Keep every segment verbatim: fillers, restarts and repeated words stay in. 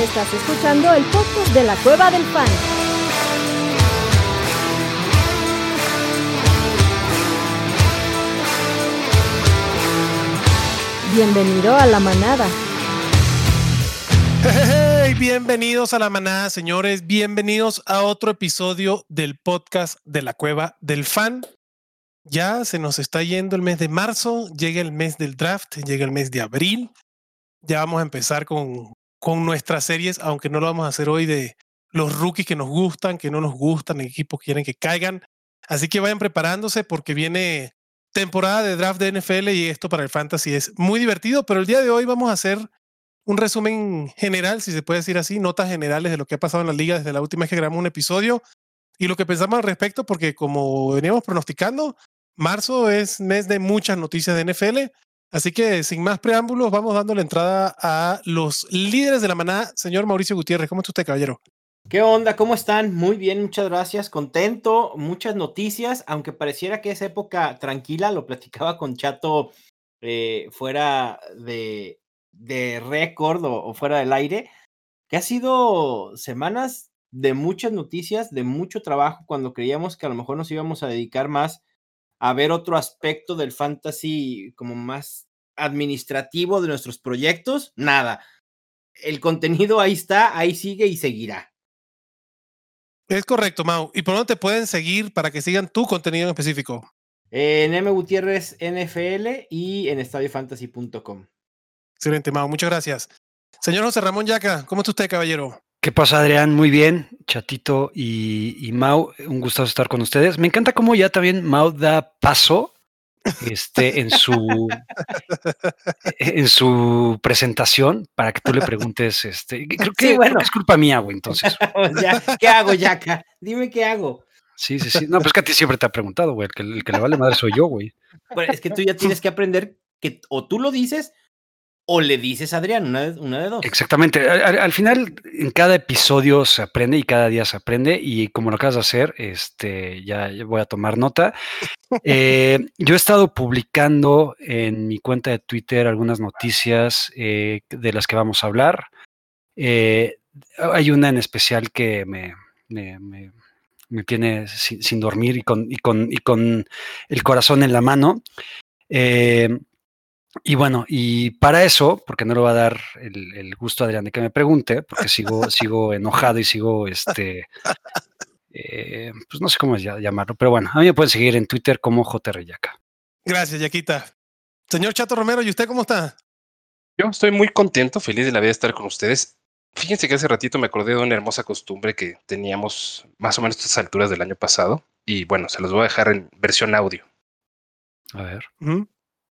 Estás escuchando el podcast de la Cueva del Fan. Bienvenido a la manada. Hey, bienvenidos a la manada, señores. Bienvenidos a otro episodio del podcast de la Cueva del Fan. Ya se nos está yendo el mes de marzo, llega el mes del draft, llega el mes de abril. Ya vamos a empezar con, con nuestras series, aunque no lo vamos a hacer hoy, de los rookies que nos gustan, que no nos gustan, equipos que quieren que caigan. Así que vayan preparándose porque viene temporada de draft de N F L y esto para el fantasy es muy divertido, pero el día de hoy vamos a hacer un resumen general, si se puede decir así, notas generales de lo que ha pasado en la liga desde la última vez que grabamos un episodio y lo que pensamos al respecto, porque como veníamos pronosticando, marzo es mes de muchas noticias de N F L. Así que sin más preámbulos, vamos dando la entrada a los líderes de la manada. Señor Mauricio Gutiérrez, ¿cómo está usted, caballero? ¿Qué onda? ¿Cómo están? Muy bien, muchas gracias. Contento, muchas noticias, aunque pareciera que es época tranquila, lo platicaba con Chato eh, fuera de, de récord o, o fuera del aire, que ha sido semanas de muchas noticias, de mucho trabajo, cuando creíamos que a lo mejor nos íbamos a dedicar más a ver otro aspecto del fantasy como más administrativo de nuestros proyectos. Nada, el contenido ahí está, ahí sigue y seguirá. Es correcto, Mau. ¿Y por dónde te pueden seguir para que sigan tu contenido en específico? En M. Gutiérrez N F L y en estadio fantasy punto com. Excelente, Mau. Muchas gracias. Señor José Ramón Yaca, ¿cómo está usted, caballero? ¿Qué pasa, Adrián? Muy bien, Chatito y, y Mau, un gustazo estar con ustedes. Me encanta cómo ya también Mau da paso este, en su en su presentación para que tú le preguntes. Este, creo, que, Sí, bueno. creo que es culpa mía, güey, entonces. Ya, ¿qué hago, Yaca? Dime qué hago. Sí, sí, sí. No, pues que a ti siempre te ha preguntado, güey. El que, el que le vale madre soy yo, güey. Bueno, es que tú ya tienes que aprender que o tú lo dices o le dices a Adrián, una de, una de dos. Exactamente. Al, al final, en cada episodio se aprende y cada día se aprende. Y como lo acabas de hacer, este, ya, ya voy a tomar nota. Eh, yo he estado publicando en mi cuenta de Twitter algunas noticias eh, de las que vamos a hablar. Eh, hay una en especial que me, me, me, me tiene sin, sin dormir y con, y, con, y con el corazón en la mano. Eh, Y bueno, y para eso, porque no le va a dar el, el gusto a Adrián de que me pregunte, porque sigo, sigo enojado y sigo, este, eh, pues no sé cómo llamarlo, pero bueno, a mí me pueden seguir en Twitter como J R Yaca. Gracias, Yaquita. Señor Chato Romero, ¿y usted cómo está? Yo estoy muy contento, feliz de la vida de estar con ustedes. Fíjense que hace ratito me acordé de una hermosa costumbre que teníamos más o menos a estas alturas del año pasado, y bueno, se los voy a dejar en versión audio. A ver. ¿Mm?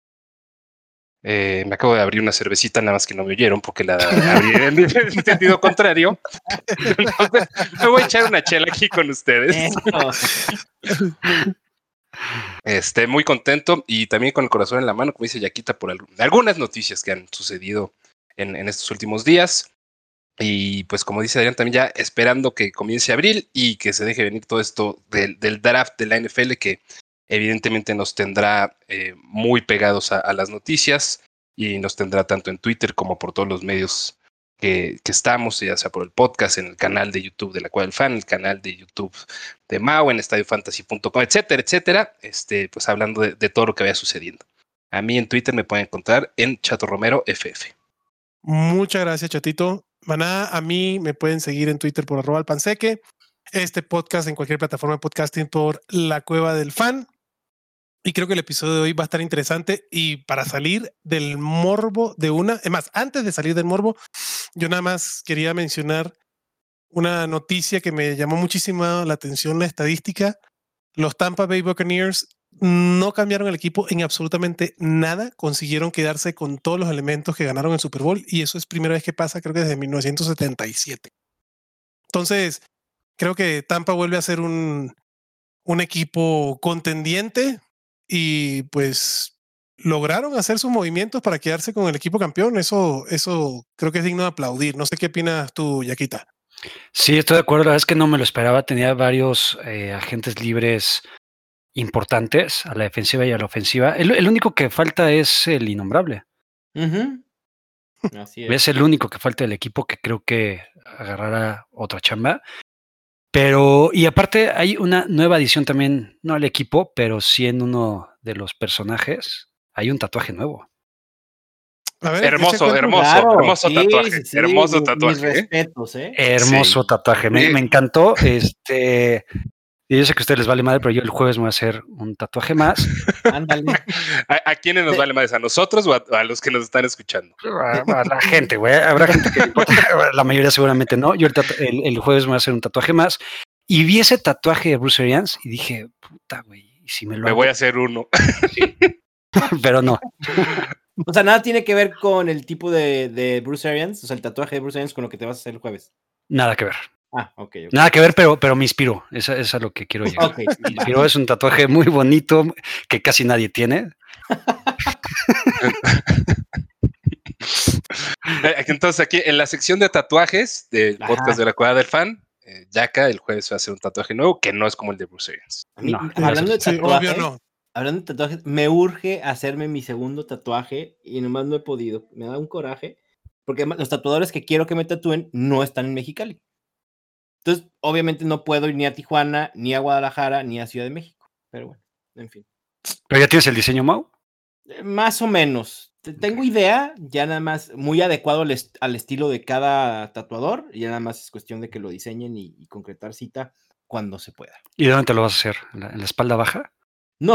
Eh, me acabo de abrir una cervecita, nada más que no me oyeron porque la abrí en el sentido contrario. Entonces, me voy a echar una chela aquí con ustedes. Este, muy contento y también con el corazón en la mano, como dice Yaquita, por algunas noticias que han sucedido en, en estos últimos días. Y pues como dice Adrián, también ya esperando que comience abril y que se deje venir todo esto del, del draft de la N F L, que evidentemente nos tendrá eh, muy pegados a, a las noticias y nos tendrá tanto en Twitter como por todos los medios que, que estamos, ya sea por el podcast, en el canal de YouTube de la Cueva del Fan, el canal de YouTube de Mau, en estadio fantasy punto com, etcétera, etcétera, este, pues hablando de, de todo lo que vaya sucediendo. A mí en Twitter me pueden encontrar en Chato Romero F F. Muchas gracias, Chatito. Maná, a mí me pueden seguir en Twitter por arroba alpanseque, este podcast en cualquier plataforma de podcasting por La Cueva del Fan. Y creo que el episodio de hoy va a estar interesante. Y para salir del morbo de una, es más, antes de salir del morbo, yo nada más quería mencionar una noticia que me llamó muchísimo la atención, la estadística. Los Tampa Bay Buccaneers no cambiaron el equipo en absolutamente nada. Consiguieron quedarse con todos los elementos que ganaron el Super Bowl. Y eso es primera vez que pasa, creo que desde mil novecientos setenta y siete. Entonces, creo que Tampa vuelve a ser un, un equipo contendiente. Y pues lograron hacer sus movimientos para quedarse con el equipo campeón. Eso, eso creo que es digno de aplaudir. No sé qué opinas tú, Yaquita. Sí, estoy de acuerdo. La verdad es que no me lo esperaba. Tenía varios eh, agentes libres importantes a la defensiva y a la ofensiva. El, el único que falta es el innombrable. Uh-huh. Así es. Es el único que falta del equipo que creo que agarrará otra chamba. Pero, y aparte hay una nueva adición también, no al equipo, pero sí en uno de los personajes. Hay un tatuaje nuevo. A ver, Hermoso, eche hermoso, Claro, hermoso sí, tatuaje. sí, sí, hermoso mi- tatuaje. Mis ¿eh? respetos, ¿eh? Hermoso Sí. tatuaje, me, Sí. me encantó. Este, y yo sé que a ustedes les vale madre, pero yo el jueves me voy a hacer un tatuaje más. Ándale. ¿A, a quiénes nos Sí. vale más? ¿A nosotros o a, a los que nos están escuchando? A, a la gente, güey. Habrá gente que le importa, la mayoría seguramente no. Yo el, tatu- el, el jueves me voy a hacer un tatuaje más. Y vi ese tatuaje de Bruce Arians y dije, puta, güey, ¿y si me lo Me hago? voy a hacer uno. Sí. Pero no. O sea, nada tiene que ver con el tipo de, de Bruce Arians, o sea, el tatuaje de Bruce Arians con lo que te vas a hacer el jueves. Nada que ver. Ah, ok. okay. Nada que ver, pero, pero me inspiró. Esa, esa es a lo que quiero llegar. Ok, Me inspiró, es un tatuaje muy bonito que casi nadie tiene. Entonces, aquí en la sección de tatuajes del Ajá. podcast de la Cueva del Fan, eh, Yaka el jueves va a hacer un tatuaje nuevo que no es como el de Bruce Arians. A mí, No, hablando de Sí, tatuajes, obvio no. hablando de tatuajes, me urge hacerme mi segundo tatuaje y nomás no he podido. Me da un coraje, porque además los tatuadores que quiero que me tatúen no están en Mexicali. Entonces, obviamente no puedo ir ni a Tijuana, ni a Guadalajara, ni a Ciudad de México. Pero bueno, en fin. ¿Pero ya tienes el diseño, Mau? Eh, Más o menos. Te- Tengo idea, ya nada más muy adecuado al, est- al estilo de cada tatuador, y ya nada más es cuestión de que lo diseñen y, y concretar cita cuando se pueda. ¿Y de dónde te lo vas a hacer? ¿En la, en la espalda baja? No,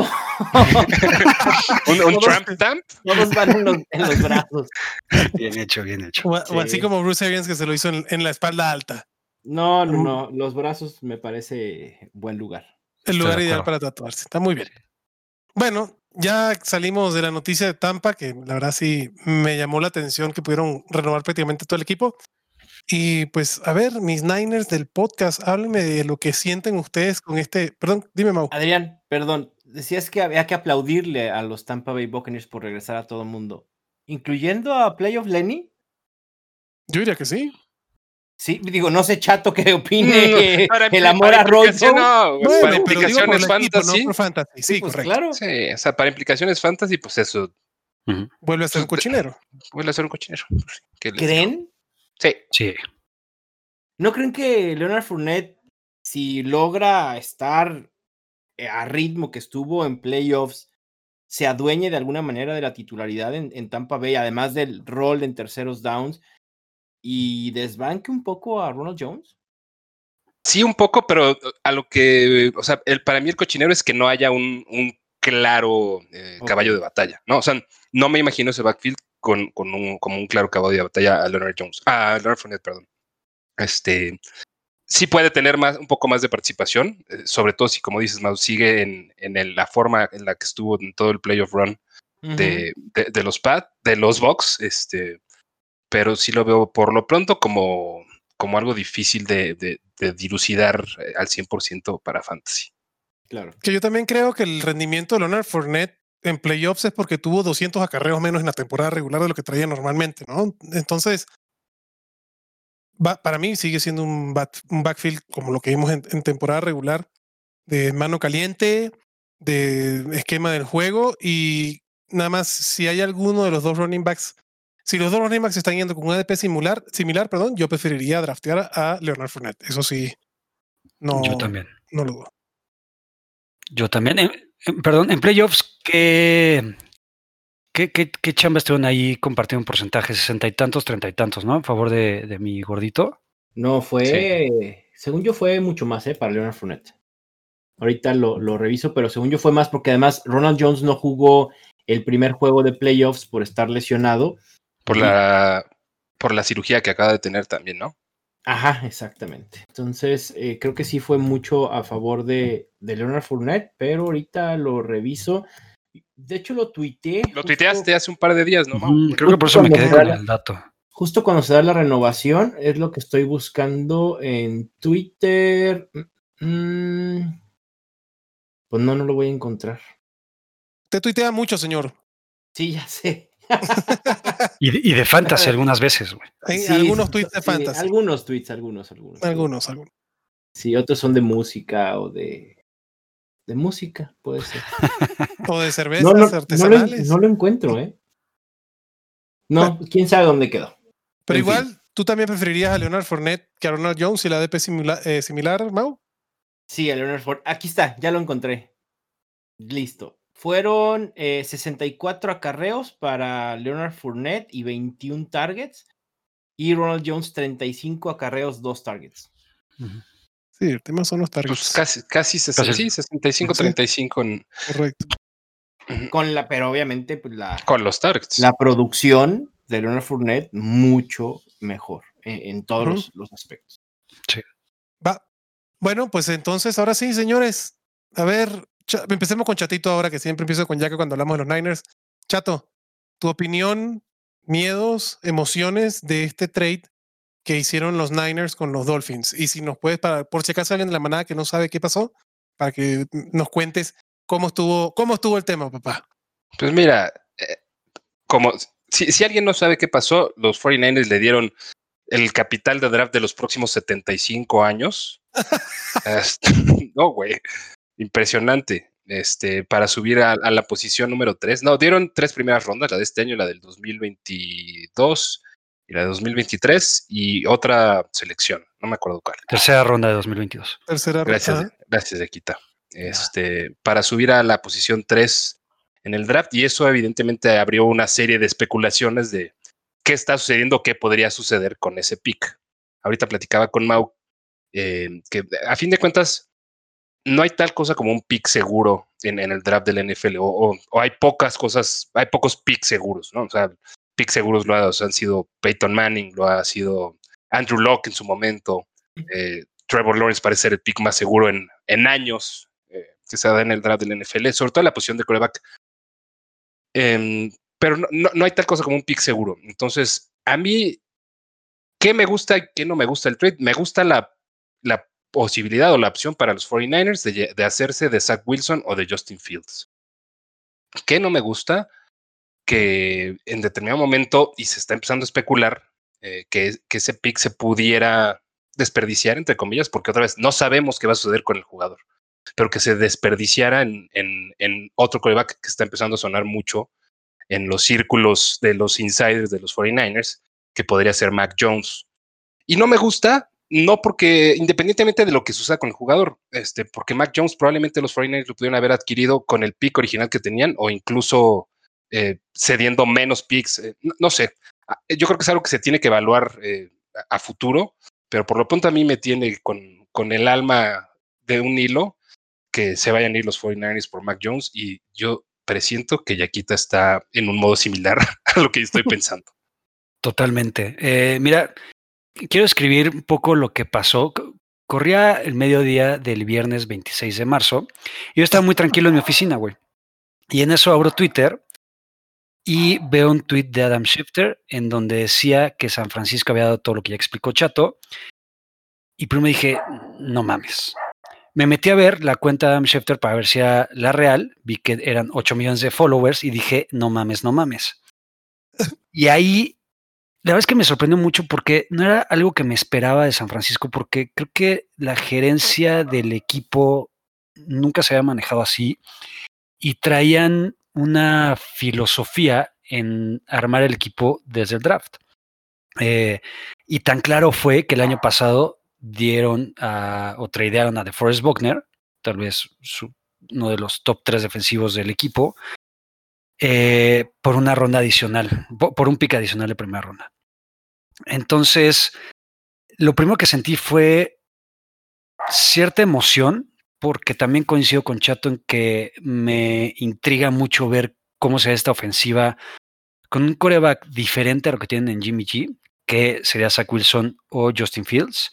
¿Un, un Todos- Trump stamp? todos van en los, en los brazos. Bien hecho, bien hecho. O, o así Sí. como Bruce Arians que se lo hizo en, en la espalda alta. No, no, no, los brazos me parece buen lugar. El Estoy lugar de ideal acuerdo. para tatuarse. Está muy bien. Bueno, ya salimos de la noticia de Tampa, que la verdad sí me llamó la atención que pudieron renovar prácticamente todo el equipo. Y pues, a ver, mis Niners del podcast, háblenme de lo que sienten ustedes con este. Perdón, dime, Mau. Adrián, perdón, decías que había que aplaudirle a los Tampa Bay Buccaneers por regresar a todo el mundo, incluyendo a Playoff Lenny. Yo diría que sí. Sí, digo, no sé, Chato, qué opine Mm, para el impli- amor para a Rolls implicación, no, Bueno, para pero digo por implicaciones el equipo, no fantasy. por fantasy. Sí, pues correcto. claro. Sí, o sea, para implicaciones fantasy, pues eso, Ujú. Vuelve a ser un Pues, cochinero. vuelve a ser un cochinero. Pues, ¿qué les digo? ¿Creen? Sí. Sí. ¿No creen que Leonard Fournette, si logra estar eh, a ritmo que estuvo en playoffs, se adueñe de alguna manera de la titularidad en, en Tampa Bay, además del rol en terceros downs, y desbanque un poco a Ronald Jones? Sí, un poco, pero a lo que, o sea, el, para mí el cochinero es que no haya un, un claro eh, Ok. caballo de batalla, ¿no? O sea, no me imagino ese backfield con, con un, como un claro caballo de batalla a Leonard Jones, a Leonard Fournette, perdón. Este, sí puede tener más, un poco más de participación, eh, sobre todo si, como dices, Mau, sigue en, en el, la forma en la que estuvo en todo el playoff run de, de, de los Pats, de los Bucks, este, pero sí lo veo por lo pronto como, como algo difícil de, de, de dilucidar eh, al cien por ciento para Fantasy. Claro. Que yo también creo que el rendimiento de Leonard Fournette en playoffs es porque tuvo doscientos acarreos menos en la temporada regular de lo que traía normalmente, ¿no? Entonces, va, para mí sigue siendo un, bat, un backfield como lo que vimos en, en temporada regular, de mano caliente, de esquema del juego, y nada más si hay alguno de los dos running backs, si los dos running backs están yendo con un A D P similar, similar perdón, yo preferiría draftear a Leonard Fournette. Eso sí, no, Yo también. no lo dudo. Yo también. En- en- perdón, en playoffs, ¿qué, qué, qué, qué chamba estuvieron ahí compartiendo un porcentaje? Sesenta y tantos, treinta y tantos, ¿no? En favor de, de mi gordito. No, fue, según yo fue mucho más, ¿eh? Para Leonard Fournette. Ahorita lo, lo reviso, pero según yo fue más porque además Ronald Jones no jugó el primer juego de playoffs por estar lesionado. Por Y- la, por la cirugía que acaba de tener también, ¿no? Ajá, exactamente. Entonces, eh, creo que sí fue mucho a favor de, de Leonard Fournette, pero ahorita lo reviso. De hecho, lo tuiteé. Lo tuiteaste hace un par de días, ¿no, Mau? Ujú, creo que por eso me quedé con el dato. Justo cuando se da la renovación, es lo que estoy buscando en Twitter. Mm, pues no, no lo voy a encontrar. Te tuitea mucho, señor. Sí, ya sé. Y de, y de fantasy algunas veces, güey. Hay Sí, algunos sí, tweets de sí, fantasy. algunos tweets, algunos, algunos. Algunos, algunos. Sí, otros son de música o de, de música, puede ser. O de cervezas No, no, no, lo, artesanales. no lo encuentro, ¿eh? No, quién sabe dónde quedó. Pero En igual, fin. ¿tú también preferirías a Leonard Fournette que a Ronald Jones y la A D P simula- eh, similar, Mau? Sí, a Leonard Fournette. Aquí está, ya lo encontré. Listo. Fueron eh, sesenta y cuatro acarreos para Leonard Fournette y veintiún targets. Y Ronald Jones, treinta y cinco acarreos, dos targets. Ujú. Sí, el tema son los targets. Pues casi, casi, sesenta, Casi. sí, sesenta y cinco, Sí. treinta y cinco en, Correcto. Con la, pero obviamente, pues la, con los targets. la producción de Leonard Fournette mucho mejor en, en todos Ujú. los, los aspectos. Va. Bueno, pues entonces, ahora sí, señores. A ver, Cha- empecemos con Chatito ahora, que siempre empiezo con Jaco cuando hablamos de los Niners. Chato, tu opinión, miedos, emociones de este trade que hicieron los Niners con los Dolphins. Y si nos puedes, para, por si acaso alguien de la manada que no sabe qué pasó, para que nos cuentes cómo estuvo, cómo estuvo el tema, papá. Pues mira, eh, como si, si alguien no sabe qué pasó, los cuarenta y nueve ers le dieron el capital de draft de los próximos setenta y cinco años. Este, no, güey, impresionante. Este, para subir a, a la posición número tres. No, dieron tres primeras rondas, la de este año, la del dos mil veintidós y la de dos mil veintitrés y otra selección, no me acuerdo cuál. Tercera ronda de dos mil veintidós. Tercera Gracias, ronda. gracias, Equita. Este, para subir a la posición tres en el draft, y eso evidentemente abrió una serie de especulaciones de qué está sucediendo, qué podría suceder con ese pick. Ahorita platicaba con Mau eh, que a fin de cuentas no hay tal cosa como un pick seguro en, en el draft del N F L, o, o, o hay pocas cosas, hay pocos picks seguros, ¿no? O sea, picks seguros lo ha, o sea, han sido Peyton Manning, lo ha sido Andrew Luck en su momento, eh, Trevor Lawrence parece ser el pick más seguro en, en años eh, que se da en el draft del N F L, sobre todo en la posición de quarterback. Eh, pero no, no, no hay tal cosa como un pick seguro. Entonces, a mí, ¿qué me gusta y qué no me gusta el trade? Me gusta la, la posibilidad o la opción para los cuarenta y nueve ers de, de hacerse de Zach Wilson o de Justin Fields. ¿Qué no me gusta? Que en determinado momento, y se está empezando a especular, eh, que, que ese pick se pudiera desperdiciar, entre comillas, porque otra vez no sabemos qué va a suceder con el jugador, pero que se desperdiciara en, en, en otro quarterback que está empezando a sonar mucho en los círculos de los insiders de los cuarenta y nueve ers, que podría ser Mac Jones. Y no me gusta, no porque, independientemente de lo que suceda con el jugador, este, porque Mac Jones probablemente los cuarenta y nueve ers lo pudieron haber adquirido con el pick original que tenían o incluso eh, cediendo menos picks. Eh, no, no sé, yo creo que es algo que se tiene que evaluar eh, a, a futuro, pero por lo pronto a mí me tiene con, con el alma de un hilo que se vayan a ir los cuarenta y nueve ers por Mac Jones, y yo presiento que Yaquita está en un modo similar a lo que estoy pensando. Totalmente. Eh, mira, quiero escribir un poco lo que pasó. Corría el mediodía del viernes veintiséis de marzo y yo estaba muy tranquilo en mi oficina, güey. Y en eso abro Twitter y veo un tweet de Adam Schefter en donde decía que San Francisco había dado todo lo que ya explicó Chato. Y primero dije, no mames. Me metí a ver la cuenta de Adam Schefter para ver si era la real. Vi que eran ocho millones de followers y dije, no mames, no mames. Y ahí, la verdad es que me sorprendió mucho porque no era algo que me esperaba de San Francisco, porque creo que la gerencia del equipo nunca se había manejado así y traían una filosofía en armar el equipo desde el draft. Eh, y tan claro fue que el año pasado dieron a, o tradearon a DeForest Buckner, tal vez su, uno de los top tres defensivos del equipo, eh, por una ronda adicional, por, por un pick adicional de primera ronda. Entonces, lo primero que sentí fue cierta emoción, porque también coincido con Chato en que me intriga mucho ver cómo se ve esta ofensiva con un quarterback diferente a lo que tienen en Jimmy G, que sería Zach Wilson o Justin Fields.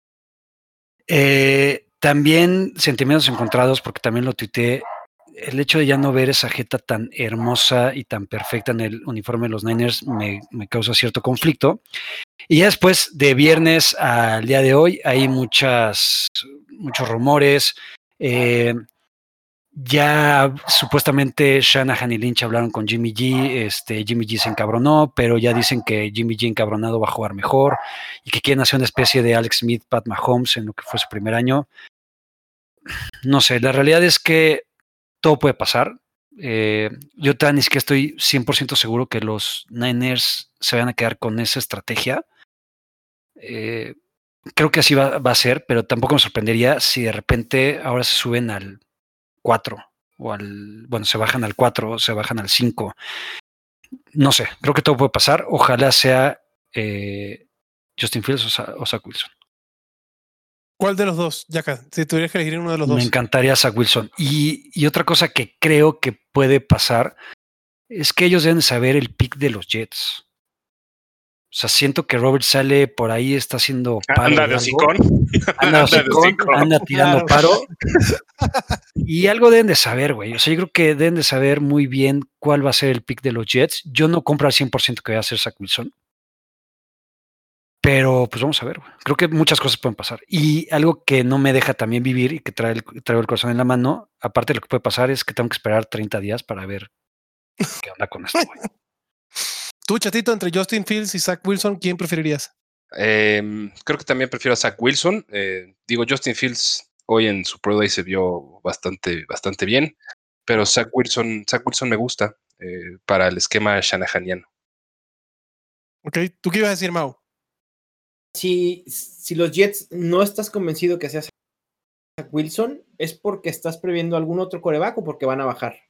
Eh, también sentimientos encontrados, porque también lo tuiteé, el hecho de ya no ver esa jeta tan hermosa y tan perfecta en el uniforme de los Niners me, me causa cierto conflicto. Y ya después de viernes al día de hoy hay muchas, muchos rumores. Eh, ya supuestamente Shanahan y Lynch hablaron con Jimmy G. Este, Jimmy G se encabronó, pero ya dicen que Jimmy G encabronado va a jugar mejor y que quieren hacer una especie de Alex Smith, Pat Mahomes en lo que fue su primer año. No sé, la realidad es que todo puede pasar. Eh, yo también ni siquiera estoy cien por ciento seguro que los Niners se van a quedar con esa estrategia. Eh, creo que así va, va a ser, pero tampoco me sorprendería si de repente ahora se suben al cuatro o al, bueno, se bajan al cuatro o se bajan al cinco. No sé, creo que todo puede pasar. Ojalá sea eh, Justin Fields o, Sa- o Zach Wilson. ¿Cuál de los dos, Yaka? Si tuvieras que elegir uno de los Me dos. encantaría Zach Wilson. Y, y otra cosa que creo que puede pasar es que ellos deben saber el pick de los Jets. O sea, siento que Robert sale por ahí, está haciendo paro. Anda de de algo. hocicón. Anda, Anda de hocicón, hocicón. anda tirando Claro. paro. Y algo deben de saber, güey. O sea, yo creo que deben de saber muy bien cuál va a ser el pick de los Jets. Yo no compro al cien por ciento que va a ser Zach Wilson. Pero pues vamos a ver, güey. Creo que muchas cosas pueden pasar. Y algo que no me deja también vivir y que trae el, traigo el corazón en la mano, aparte de lo que puede pasar, es que tengo que esperar treinta días para ver qué onda con esto, güey. Tú, Chatito, entre Justin Fields y Zach Wilson, ¿quién preferirías? Eh, creo que también prefiero a Zach Wilson. Eh, digo, Justin Fields hoy en su Pro Day se vio bastante, bastante bien, pero Zach Wilson, Zach Wilson me gusta eh, para el esquema shanahaniano. Ok, ¿tú qué ibas a decir, Mau? Si, si los Jets no estás convencido que sea Zach Wilson, ¿es porque estás previendo algún otro coreback o porque van a bajar?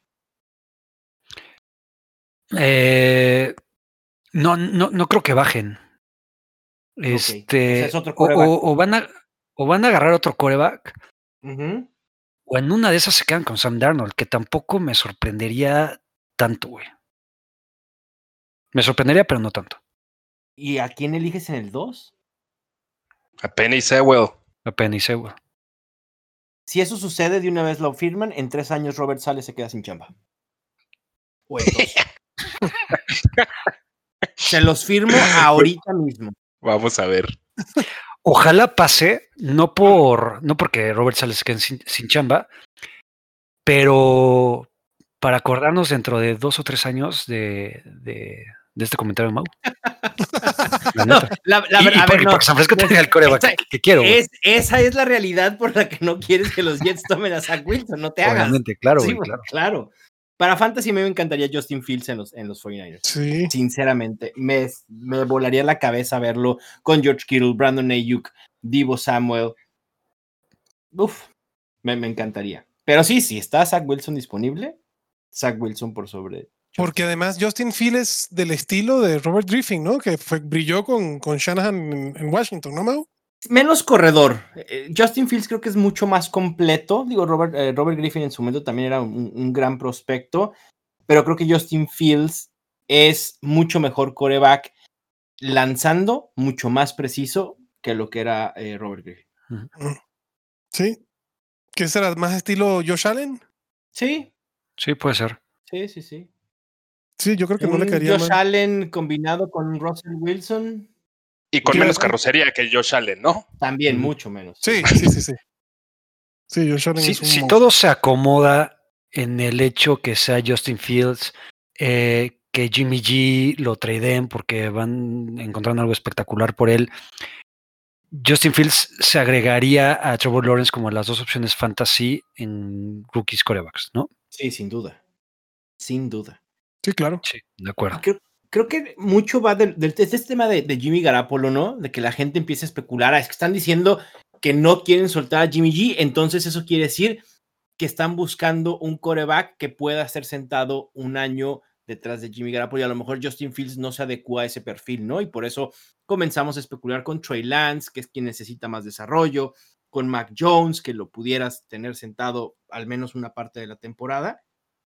Eh, no, no, no creo que bajen. Este, o sea, es otro o, quarterback. o- o van a, o van a agarrar otro coreback, Ujú. o en una de esas se quedan con Sam Darnold, que tampoco me sorprendería tanto, güey. Me sorprendería, pero no tanto. ¿Y a quién eliges en el dos? A Penny Sewell. A Penny Sewell. Si eso sucede, de una vez lo firman, en tres años Robert Saleh se queda sin chamba. O en dos. Se los firmo ahorita mismo. Vamos a ver. Ojalá pase, no por, no porque Robert Saleh se quede sin, sin chamba, pero para acordarnos dentro de dos o tres años de, de, de este comentario de Mau. La No, neta. la, la, y, ver- y a porque, ver, no. porque San Francisco tenga el coreback Esa- que, que quiero, güey. Es, esa es la realidad por la que no quieres que los Jets tomen a Zach Wilson, no te hagas. Obviamente, claro, Sí, güey, güey, claro. claro. Para Fantasy me encantaría Justin Fields en los, en los cuarenta y nueve ers. Sí. Sinceramente, me, me volaría la cabeza verlo con George Kittle, Brandon Ayuk, Deebo Samuel. Uf, me, me encantaría. Pero sí, si está Zach Wilson disponible, Zach Wilson por sobre. Porque además Justin Fields es del estilo de Robert Griffin, ¿no? Que fue, brilló con, con Shanahan en, en Washington, ¿no, Mau? Menos corredor. Eh, Justin Fields creo que es mucho más completo. Digo, Robert, eh, Robert Griffin en su momento también era un, un gran prospecto, pero creo que Justin Fields es mucho mejor quarterback lanzando, mucho más preciso que lo que era eh, Robert Griffin. Sí. ¿Qué será? ¿Más estilo Josh Allen? Sí, Sí, puede ser. sí, sí, sí. Sí, yo creo que no Un le caería Josh mal. Allen combinado con Russell Wilson, Y con ¿Qué menos iba a decir? carrocería que Josh Allen, ¿no? también Ujú. mucho menos. Sí, sí, sí, sí. Sí, Josh Allen Si, es un si monstruo. todo se acomoda en el hecho que sea Justin Fields, eh, que Jimmy G lo tradeen porque van encontrando algo espectacular por él, Justin Fields se agregaría a Trevor Lawrence como las dos opciones fantasy en rookies quarterbacks, ¿no? Sí, sin duda. Sin duda. Sí, claro. Sí, de acuerdo. Creo, creo que mucho va del, del- de este tema de, de Jimmy Garoppolo, ¿no? De que la gente empieza a especular. Ah, es que están diciendo que no quieren soltar a Jimmy G, entonces eso quiere decir que están buscando un quarterback que pueda ser sentado un año detrás de Jimmy Garoppolo y a lo mejor Justin Fields no se adecua a ese perfil, ¿no? Y por eso comenzamos a especular con Trey Lance, que es quien necesita más desarrollo, con Mac Jones, que lo pudieras tener sentado al menos una parte de la temporada.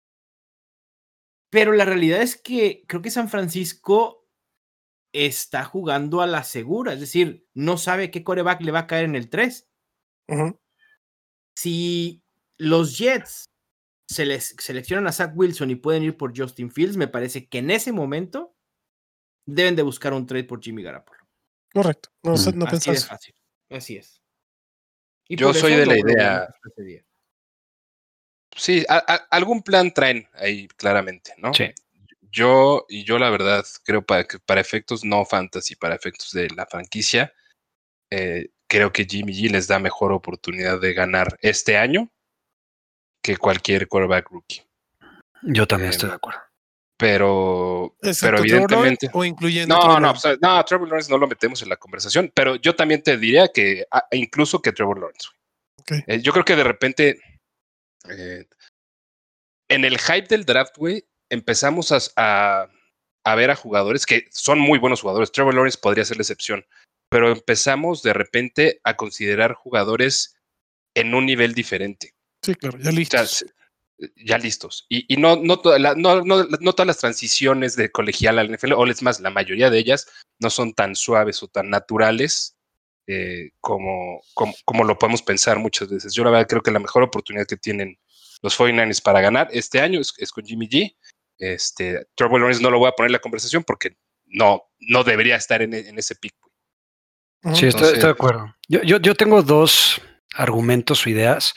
Pero la realidad es que creo que San Francisco está jugando a la segura, es decir, no sabe qué quarterback le va a caer en el tres. Ujú. Si los Jets se les seleccionan a Zach Wilson y pueden ir por Justin Fields, me parece que en ese momento deben de buscar un trade por Jimmy Garoppolo. Correcto. No, Ujú. no Así de pensás. fácil. Así es. Y Yo por soy eso de la lo- lo idea- vemos hasta ese día. Sí, a- a- algún plan traen ahí claramente, ¿no? Sí. Yo, y yo la verdad, creo para, que para efectos no fantasy, para efectos de la franquicia, eh, creo que Jimmy G les da mejor oportunidad de ganar este año que cualquier quarterback rookie. Yo también Eh, estoy de acuerdo. Pero, pero Excepto Trevor Lawrence evidentemente. o incluyendo No, Trevor no, Lawrence. o sea, no, Trevor Lawrence no lo metemos en la conversación, pero yo también te diría que ah, incluso que Trevor Lawrence. Okay. Eh, yo creo que de repente, eh, en el hype del draft, güey, empezamos a, a, a ver a jugadores que son muy buenos jugadores. Trevor Lawrence podría ser la excepción, pero empezamos de repente a considerar jugadores en un nivel diferente. Sí, claro, ya O listos. sea, ya listos. Y, y no, no, toda la, no, no, no todas las transiciones de colegial al N F L, o es más, la mayoría de ellas no son tan suaves o tan naturales eh, como, como, como lo podemos pensar muchas veces. Yo la verdad creo que la mejor oportunidad que tienen los cuarenta y nueve ers para ganar este año es, es con Jimmy G. Este, Trevor Lawrence no lo voy a poner en la conversación porque no, no debería estar en, en ese pick. Uh-huh. Sí, estoy, estoy de acuerdo. Yo, yo, yo tengo dos argumentos o ideas.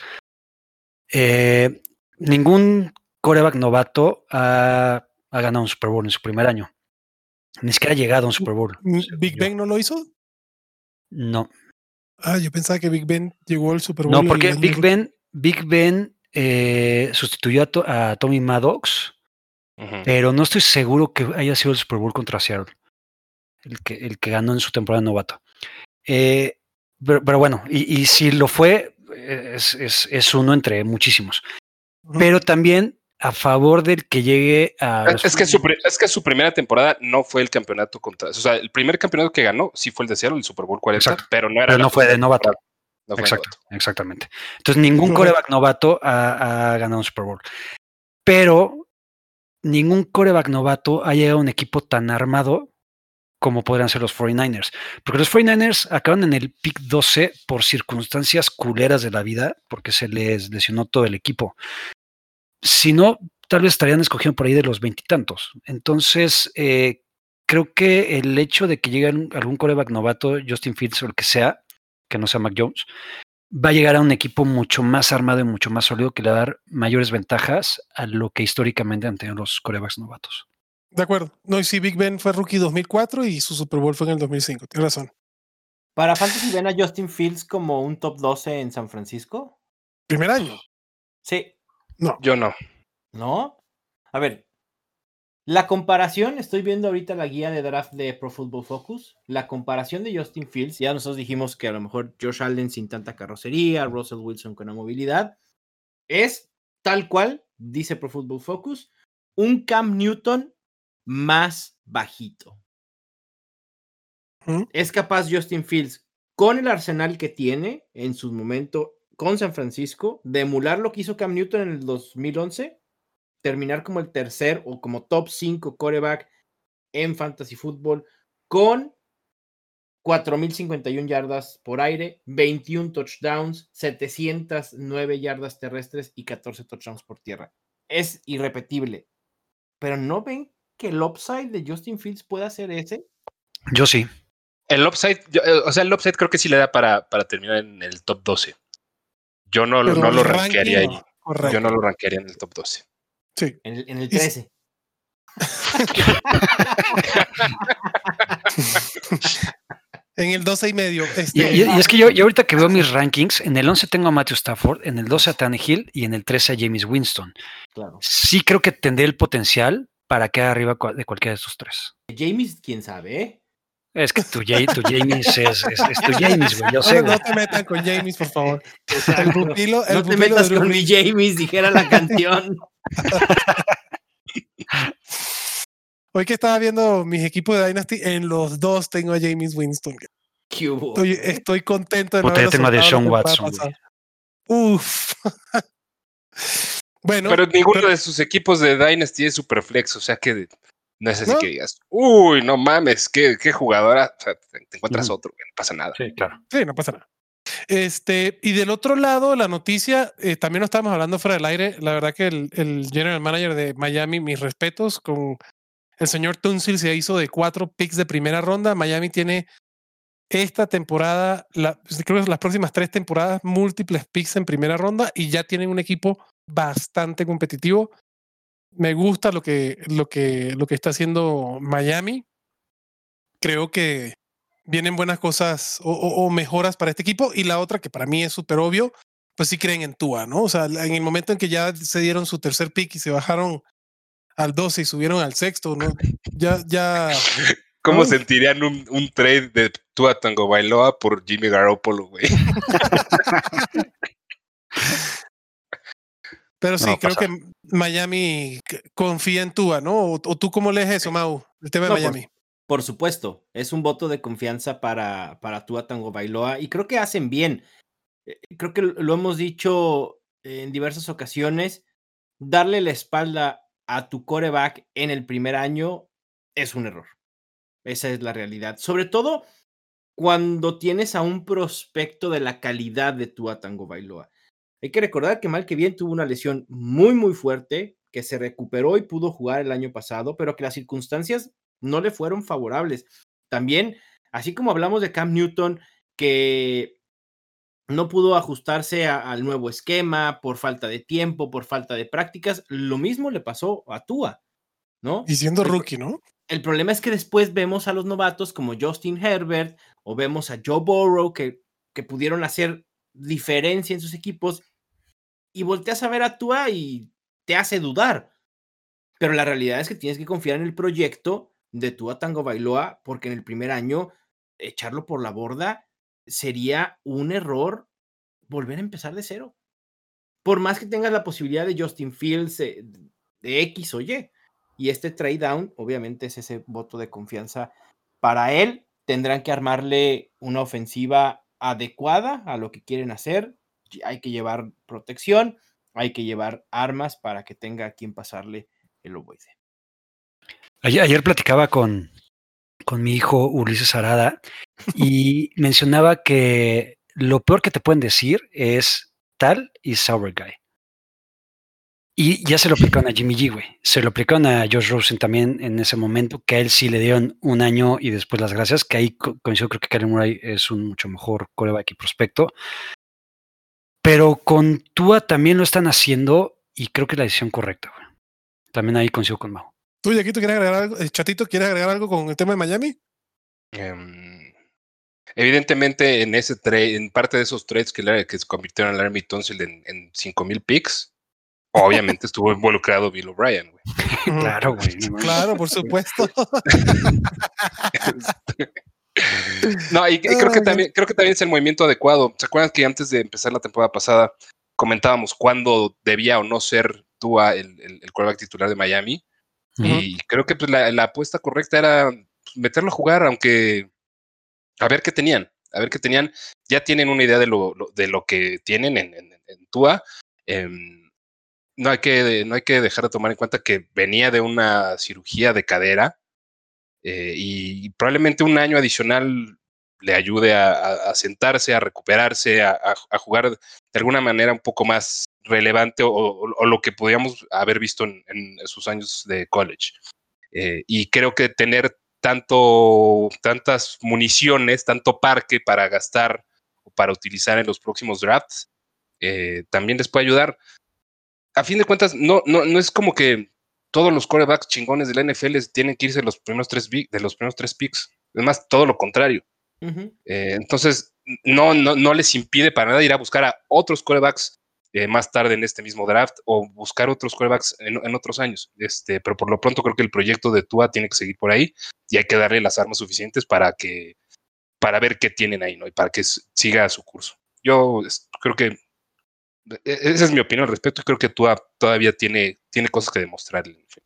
Eh, ningún quarterback novato ha, ha ganado un Super Bowl en su primer año. Ni siquiera ha llegado a un Super Bowl. ¿Big Ben no lo hizo? No. Ah, yo pensaba que Big Ben llegó al Super Bowl. No, porque Big Ben, Big Ben eh, sustituyó a, to, a Tommy Maddox, uh-huh. pero no estoy seguro que haya sido el Super Bowl contra Seattle, el que, el que ganó en su temporada de novato. Eh, pero, pero bueno, y, y si lo fue, es, es, es uno entre muchísimos. Uh-huh. Pero también a favor del que llegue a... Es, es, que su, es que su primera temporada no fue el campeonato contra... O sea, el primer campeonato que ganó sí fue el de Seattle, el Super Bowl cuarenta, exacto, pero no era... Pero no fue de novato. No fue Exacto, novato. Exactamente. Entonces, ningún quarterback novato ha, ha ganado un Super Bowl. Pero ningún quarterback novato ha llegado a un equipo tan armado como podrían ser los cuarenta y nueve ers. Porque los cuarenta y nueve ers acaban en el pick doce por circunstancias culeras de la vida, porque se les lesionó todo el equipo. Si no, tal vez estarían escogiendo por ahí de los veintitantos. Entonces, eh, creo que el hecho de que llegue algún quarterback novato, Justin Fields o el que sea, que no sea Mac Jones, va a llegar a un equipo mucho más armado y mucho más sólido que le va a dar mayores ventajas a lo que históricamente han tenido los quarterbacks novatos. De acuerdo. No, y sí, Big Ben fue rookie dos mil cuatro y su Super Bowl fue en el dos mil cinco. Tienes razón. ¿Para Fantasy ven a Justin Fields como un top doce en San Francisco? ¿Primer año? Sí. No. Yo no. ¿No? A ver, la comparación, estoy viendo ahorita la guía de draft de Pro Football Focus, la comparación de Justin Fields, ya nosotros dijimos que a lo mejor Josh Allen sin tanta carrocería, Russell Wilson con la movilidad, es tal cual, dice Pro Football Focus, un Cam Newton más bajito. ¿Mm? Es capaz Justin Fields, con el arsenal que tiene en su momento con San Francisco, de emular lo que hizo Cam Newton en el dos mil once, terminar como el tercer o como top cinco quarterback en fantasy fútbol con cuatro mil cincuenta y una yardas por aire, veintiún touchdowns, setecientas nueve yardas terrestres y catorce touchdowns por tierra. Es irrepetible. Pero ¿no ven que el upside de Justin Fields pueda ser ese? Yo sí. El upside, yo, o sea, el upside creo que sí le da para, para terminar en el top doce. Yo no, no lo rankearía ahí. No. Yo no lo rankearía en el top doce. Sí. En el, en el trece. En el doce y medio. Este... Y, y, y es que yo, yo ahorita que veo mis rankings, en el once tengo a Matthew Stafford, en el doce a Tannehill y en el trece a Jameis Winston. Claro. Sí creo que tendría el potencial para quedar arriba de cualquiera de estos tres. Jameis, quién sabe, ¿eh? Es que tu, tu Jameis es, es, es tu Jameis, güey. Yo sé, no, no te metan con Jameis, por favor. El pupilo, el no te metas con mi Jameis, dijera la canción. Hoy que estaba viendo mis equipos de Dynasty, en los dos tengo a Jameis Winston. ¿Qué hubo? Estoy, estoy contento de Puta, no yo tengo a Deshaun Watson. Uf. Bueno. Pero ninguno pero... de sus equipos de Dynasty es Superflex, o sea que no es así ¿no? que digas, uy, no mames, qué, qué jugadora. O sea, te, te encuentras uh-huh. otro, que no pasa nada. Sí, claro. Sí, no pasa nada. Este, y del otro lado, la noticia, eh, también lo estábamos hablando fuera del aire. La verdad que el, el general manager de Miami, mis respetos, con el señor Tunsil se hizo de cuatro picks de primera ronda. Miami tiene esta temporada, la, creo que las próximas tres temporadas, múltiples picks en primera ronda y ya tienen un equipo bastante competitivo. Me gusta lo que, lo que, lo que está haciendo Miami. Creo que vienen buenas cosas o, o, o mejoras para este equipo. Y la otra, que para mí es súper obvio, pues sí creen en Tua, ¿no? O sea, en el momento en que ya se dieron su tercer pick y se bajaron al doce y subieron al sexto, ¿no? Ya, ya. ¿Cómo ¿no? sentirían un, un trade de Tua Tagovailoa por Jimmy Garoppolo, güey? Pero No sí, va a creo pasar. que Miami c- confía en Tua, ¿no? O, o tú cómo lees eso, Mau, el tema de No, por, Miami. por supuesto, es un voto de confianza para, para Tua Tagovailoa y creo que hacen bien. Eh, Creo que lo lo hemos dicho en diversas ocasiones, darle la espalda a tu quarterback en el primer año es un error. Esa es la realidad. Sobre todo cuando tienes a un prospecto de la calidad de Tua Tagovailoa. Hay que recordar que mal que bien tuvo una lesión muy, muy fuerte, que se recuperó y pudo jugar el año pasado, pero que las circunstancias no le fueron favorables. También, así como hablamos de Cam Newton, que no pudo ajustarse a- al nuevo esquema por falta de tiempo, por falta de prácticas, lo mismo le pasó a Tua, ¿no? Y siendo El, pro- rookie, ¿no? el problema es que después vemos a los novatos como Justin Herbert o vemos a Joe Burrow que, que pudieron hacer diferencia en sus equipos y volteas a ver a Tua y te hace dudar. Pero la realidad es que tienes que confiar en el proyecto de Tua Tagovailoa porque en el primer año echarlo por la borda sería un error volver a empezar de cero. Por más que tengas la posibilidad de Justin Fields eh, de X o Y. Y este trade down, obviamente, es ese voto de confianza para él. Tendrán que armarle una ofensiva adecuada a lo que quieren hacer. Hay que llevar protección, hay que llevar armas para que tenga a quien pasarle el ovoide. Ayer, ayer platicaba con, con mi hijo Ulises Arada y mencionaba que lo peor que te pueden decir es tal y sour guy. Y ya se lo aplicaron a Jimmy G, güey. Se lo aplicaron a Josh Rosen también en ese momento, que a él sí le dieron un año y después las gracias, que ahí co- coincido, creo que Kyler Murray es un mucho mejor quarterback y prospecto. Pero con Tua también lo están haciendo y creo que es la decisión correcta, güey. También ahí coincido con Mau. ¿Tú, Yaquito, quieres agregar algo? El Chatito, ¿quieres agregar algo con el tema de Miami? Em, evidentemente, en ese trade, en parte de esos trades que, le- que se convirtieron a Larry Tunsil en, en cinco mil picks, obviamente estuvo involucrado Bill O'Brien, güey. Ujú. Claro, güey. No mames. Claro, por supuesto. No, y, y creo que Ay, también, creo que también es el movimiento adecuado. ¿Se acuerdan que antes de empezar la temporada pasada comentábamos cuándo debía o no ser Tua el, el, el quarterback titular de Miami? Ujú. Y creo que pues, la, la apuesta correcta era pues, meterlo a jugar, aunque a ver qué tenían, a ver qué tenían. Ya tienen una idea de lo, lo- de lo que tienen en, en, en Tua. Em, no, hay que, no hay que dejar de tomar en cuenta que venía de una cirugía de cadera eh, y probablemente un año adicional le ayude a, a- a sentarse, a recuperarse, a, a- a jugar de alguna manera un poco más relevante o, o- o lo que podíamos haber visto en, en sus años de college. Eh, y creo que tener tanto, tantas municiones, tanto parque para gastar o para utilizar en los próximos drafts, eh, también les puede ayudar. A fin de cuentas, no, no, no es como que todos los quarterbacks chingones de la N F L tienen que irse de los primeros tres, de los primeros tres picks. Es más, todo lo contrario. Uh-huh. Eh, entonces, no, no, no les impide para nada ir a buscar a otros quarterbacks eh, más tarde en este mismo draft o buscar otros quarterbacks en, en otros años. Este, pero por lo pronto creo que el proyecto de Tua tiene que seguir por ahí y hay que darle las armas suficientes para que para ver qué tienen ahí, ¿no? Y para que s- siga su curso. Yo es- creo que e- esa es mi opinión al respecto y creo que Tua todavía tiene, tiene cosas que demostrar.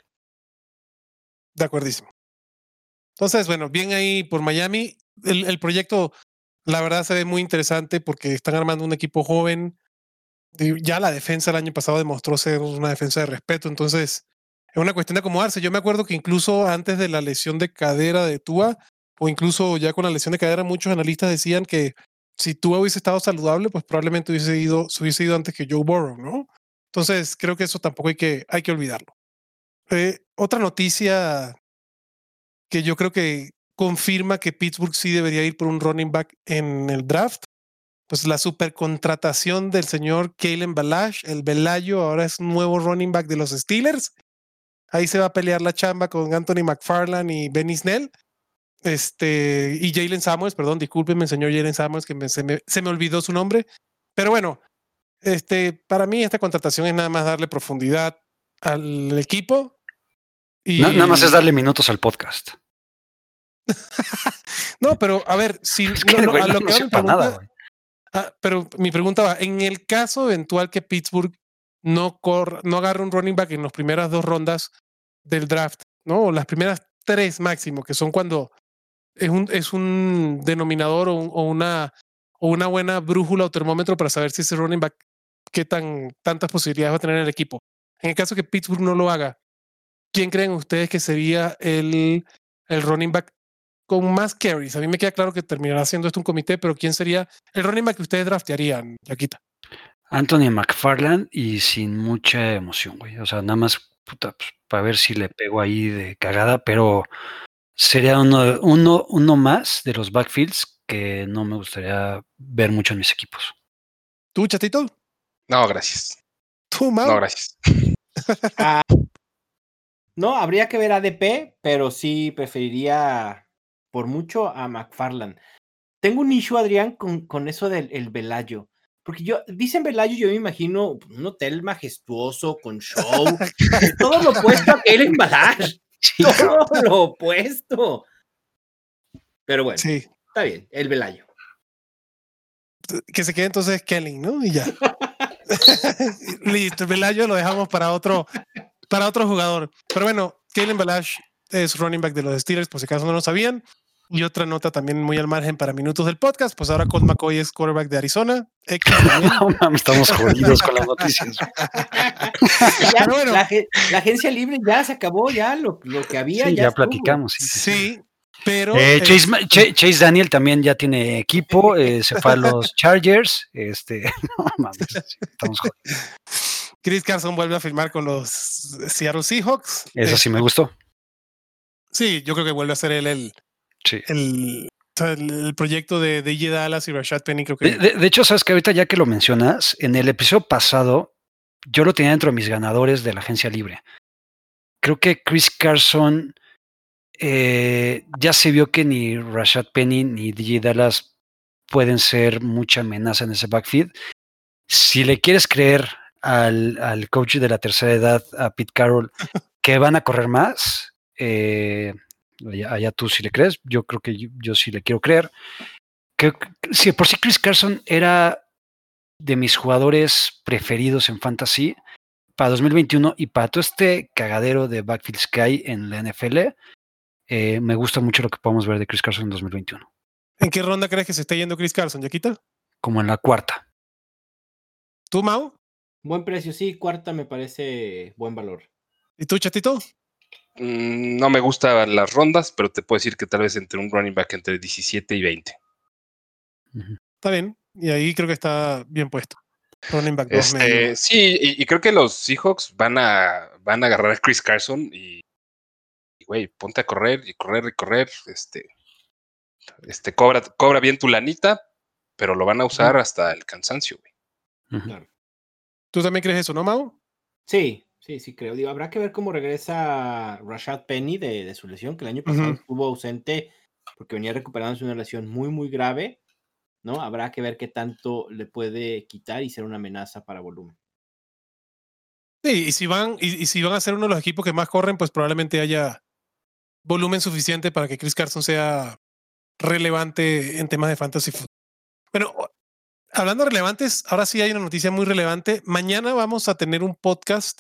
De acuerdísimo. Entonces, bueno, bien ahí por Miami. El, el proyecto, la verdad, se ve muy interesante porque están armando un equipo joven. Y ya la defensa el año pasado demostró ser una defensa de respeto. Entonces, es una cuestión de acomodarse. Yo me acuerdo que incluso antes de la lesión de cadera de Tua, o incluso ya con la lesión de cadera, muchos analistas decían que si Tua hubiese estado saludable, pues probablemente hubiese ido, se hubiese ido antes que Joe Burrow, ¿no? Entonces, creo que eso tampoco hay que, hay que olvidarlo. Eh, otra noticia que yo creo que confirma que Pittsburgh sí debería ir por un running back en el draft, pues la supercontratación del señor Kalen Ballage, el Belayo, ahora es nuevo running back de los Steelers. Ahí se va a pelear la chamba con Anthony McFarland y Benny Snell. Este, y Jalen Samuels, perdón, discúlpenme, señor Jalen Samuels, que me, se, me, se me olvidó su nombre. Pero bueno, Este, para mí esta contratación es nada más darle profundidad al equipo. Y... Na- nada más es darle minutos al podcast. No, pero a ver, si Es que, no, no, güey, a no lo que va mi sirve para pregunta, nada, güey. ah, pero mi pregunta va, en el caso eventual que Pittsburgh no corra, no agarre un running back en las primeras dos rondas del draft, ¿no? O las primeras tres máximo, que son cuando es un, es un denominador o, un- o una, o una buena brújula o termómetro para saber si ese running back, qué tan, tantas posibilidades va a tener en el equipo. En el caso que Pittsburgh no lo haga, ¿quién creen ustedes que sería el, el running back con más carries? A mí me queda claro que terminará siendo esto un comité, pero ¿quién sería el running back que ustedes draftearían, Yaquita? Anthony McFarland y sin mucha emoción, güey. O sea, nada más puta, pues, para ver si le pego ahí de cagada, pero sería uno, uno, uno más de los backfields que no me gustaría ver mucho en mis equipos. ¿Tú, Chatito? No, gracias. ¿Tú, Mau? No, gracias. Ah, no, habría que ver A D P, pero sí preferiría por mucho a McFarland. Tengo un issue, Adrián, con, con eso del el Velayo. Porque yo, dicen Velayo, yo me imagino un hotel majestuoso, con show. Es todo lo opuesto a Kalen Ballage. Sí, Todo lo opuesto. Pero bueno, Sí. está bien, el Velayo. Que se quede entonces Kelly, ¿no? Y ya. Listo, el Velayo lo dejamos para otro, para otro jugador. Pero bueno, Kalen Ballage es running back de los Steelers, por si acaso no lo sabían. Y otra nota también muy al margen para minutos del podcast, pues ahora Colt McCoy es quarterback de Arizona. X también. No mames, estamos jodidos con las noticias. Ya, Pero bueno. la, ge- la agencia libre ya se acabó, ya lo, lo que había. Sí, ya ya estuvo. platicamos. Sí, sí, sí. Sí, pero Eh, Chase, es- Ma- Ch- Chase Daniel también ya tiene equipo, eh, se fue a los Chargers. Este, no mames, sí, estamos jodidos. Chris Carson vuelve a firmar con los Seattle Seahawks. Eso sí me gustó. Sí, yo creo que vuelve a ser él el, Sí. el, o sea, el, el proyecto de D J Dallas y Rashad Penny. Creo que De, de- de hecho, sabes que ahorita ya que lo mencionas, en el episodio pasado, yo lo tenía dentro de mis ganadores de la agencia libre. Creo que Chris Carson eh, ya se vio que ni Rashad Penny ni D J Dallas pueden ser mucha amenaza en ese backfield. Si le quieres creer al, al coach de la tercera edad, a Pete Carroll, que van a correr más, eh, allá, allá tú si le crees, yo creo que yo, yo sí le quiero creer. Que, si por sí Chris Carson era de mis jugadores preferidos en Fantasy para dos mil veintiuno y para todo este cagadero de backfields que hay en la N F L, eh, me gusta mucho lo que podemos ver de Chris Carson en dos mil veintiuno. ¿En qué ronda crees que se está yendo Chris Carson, Yaquita? Como en la cuarta. ¿Tú, Mau? Buen precio, sí, cuarta me parece buen valor. ¿Y tú, Chatito? Mm, no me gustan las rondas, pero te puedo decir que tal vez entre un running back entre diecisiete y veinte. Uh-huh. Está bien. Y ahí creo que está bien puesto. Running back dos medio. Este, sí, y, y creo que los Seahawks van a, van a agarrar a Chris Carson y, y, güey, ponte a correr y correr y correr. Este, este cobra, cobra bien tu lanita, pero lo van a usar hasta el cansancio, güey. Uh-huh. Claro. ¿Tú también crees eso, no, Mau? Sí, sí, sí creo. Digo, habrá que ver cómo regresa Rashad Penny de, de su lesión, que el año pasado Ujú. estuvo ausente porque venía recuperándose de una lesión muy, muy grave, ¿no? Habrá que ver qué tanto le puede quitar y ser una amenaza para volumen. Sí, y si van, y, y si van a ser uno de los equipos que más corren, pues probablemente haya volumen suficiente para que Chris Carson sea relevante en temas de fantasy football. Bueno, hablando de relevantes, ahora sí hay una noticia muy relevante. Mañana vamos a tener un podcast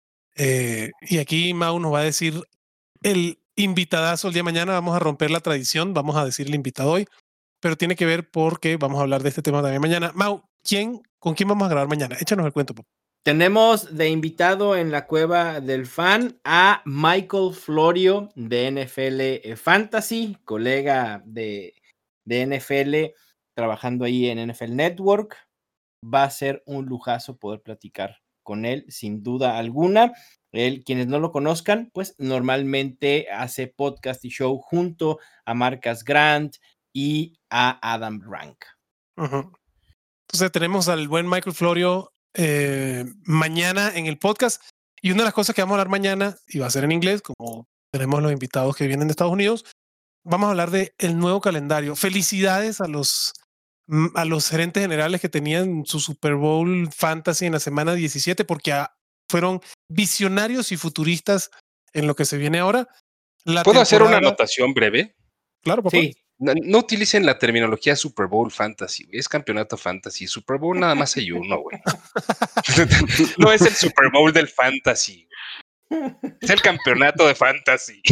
eh, y aquí Mau nos va a decir el invitadazo el día de mañana. Vamos a romper la tradición, vamos a decir el invitado hoy, pero tiene que ver porque vamos a hablar de este tema también mañana. Mau, ¿quién, ¿con quién vamos a grabar mañana? Échanos el cuento, papá. Tenemos de invitado en la cueva del fan a Michael Florio de N F L Fantasy, colega de, de N F L, trabajando ahí en N F L Network. Va a ser un lujazo poder platicar con él, sin duda alguna. Él, quienes no lo conozcan, pues normalmente hace podcast y show junto a Marcus Grant y a Adam Rank. Uh-huh. Entonces tenemos al buen Michael Florio eh, mañana en el podcast. Y una de las cosas que vamos a hablar mañana, y va a ser en inglés, como tenemos los invitados que vienen de Estados Unidos, vamos a hablar de el nuevo calendario. Felicidades a los a los gerentes generales que tenían su Super Bowl Fantasy en la semana diecisiete, porque a, fueron visionarios y futuristas en lo que se viene ahora. La ¿Puedo hacer una temporada- anotación breve? Claro, papá. Sí. No, no utilicen la terminología Super Bowl Fantasy, güey. Es campeonato fantasy. Super Bowl nada más hay uno, güey. No es el Super Bowl del fantasy. Es el campeonato de fantasy.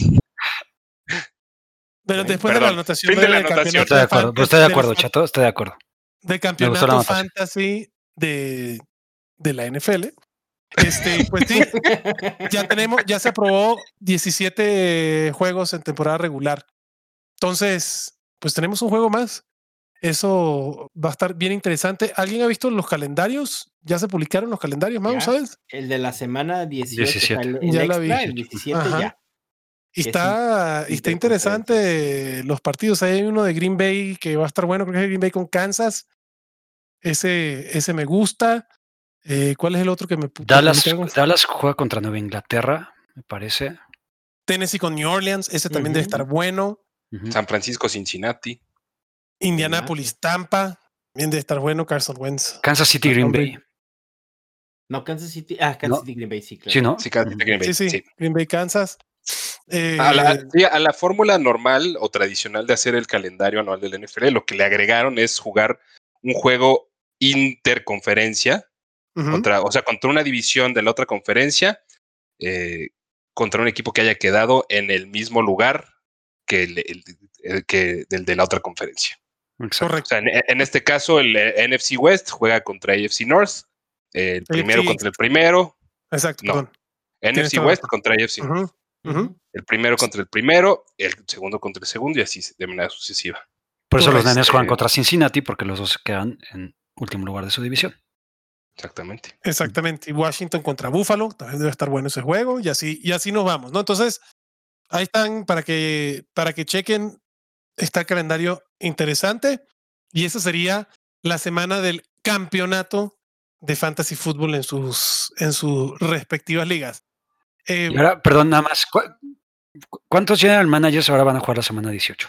Pero Ay, después perdón. de la anotación Fin de la del anotación. campeonato Estoy de acuerdo, fantasy- estoy de del acuerdo, fan- Chato, estoy de acuerdo. de gustó la campeonato anotación. fantasy de, de la N F L. Este, pues sí, ya tenemos, ya se aprobó diecisiete juegos en temporada regular. Entonces, pues tenemos un juego más. Eso va a estar bien interesante. ¿Alguien ha visto los calendarios? ¿Ya se publicaron los calendarios, Mau, Ya, sabes? El de la semana dieciocho, diecisiete. o sea, el, el Ya la extra, vi. el diecisiete Ajá. ya. Y Que está, sí, y está interconferencias. interesante los partidos. Hay uno de Green Bay que va a estar bueno, creo que es Green Bay con Kansas. Ese, ese me gusta. Eh, ¿Cuál es el otro que me que Dallas, también tengo? Dallas juega contra Nueva Inglaterra, me parece. Tennessee con New Orleans, ese también debe Ujú. estar bueno. Ujú. San Francisco, Cincinnati. Indianapolis, Tampa, también debe estar bueno. Carson Wentz. Kansas City, Green Bay. No, Kansas City. Ah, Kansas No. City, Green Bay, sí, claro. Sí, ¿no? Sí, Kansas City, Ujú. Green Bay, Sí, sí, sí. Green Bay, Kansas. Eh, A la, sí, a la fórmula normal o tradicional de hacer el calendario anual del N F L, lo que le agregaron es jugar un juego interconferencia, ujú. contra, o sea, contra una división de la otra conferencia, eh, contra un equipo que haya quedado en el mismo lugar que el, el- el que del de la otra conferencia. Exacto. O Correcto. sea, en, en este caso, el eh, N F C West juega contra A F C North, eh, el primero A F C contra el primero, Exacto, no. perdón. N F Tienes C toda la West razón. contra A F C North. Ujú, ujú. Ujú. El primero contra el primero, el segundo contra el segundo y así de manera sucesiva. Por eso los Correcto. nenes juegan Eh, contra Cincinnati, porque los dos quedan en último lugar de su división. Exactamente. Exactamente. Y Washington contra Buffalo, también debe estar bueno ese juego. Y así, y así nos vamos, ¿no? Entonces, ahí están para que, para que chequen. Está el calendario interesante. Y esa sería la semana del campeonato de Fantasy Football en sus, en sus respectivas ligas. Eh, Y ahora, perdón, nada más. ¿cu- ¿Cuántos general managers ahora van a jugar la semana dieciocho?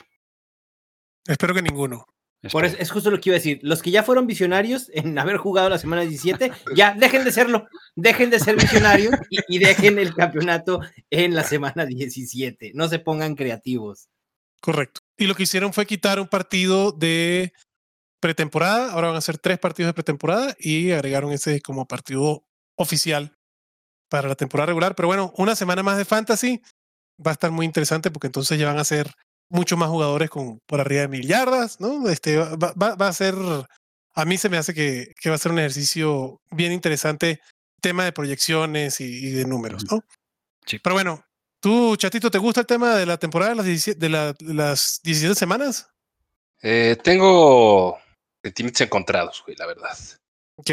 espero que ninguno. Por eso, Espero. es justo lo que iba a decir. Los que ya fueron visionarios en haber jugado la semana diecisiete, ya dejen de serlo. Dejen de ser visionarios y, y dejen el campeonato en la semana diecisiete. No se pongan creativos. Correcto. Y lo que hicieron fue quitar un partido de pretemporada. Ahora van a ser tres partidos de pretemporada y agregaron ese como partido oficial para la temporada regular. Pero bueno, una semana más de fantasy va a estar muy interesante porque entonces ya van a ser muchos más jugadores con por arriba de mil yardas, ¿no? Este va, va, va a ser, a mí se me hace que, que va a ser un ejercicio bien interesante, tema de proyecciones y, y de números, ¿no? Sí. Pero bueno, tú, Chatito, ¿te gusta el tema de la temporada de las diecisiete, de la, de las diecisiete semanas? Eh, tengo sentimientos encontrados, güey, la verdad. Ok.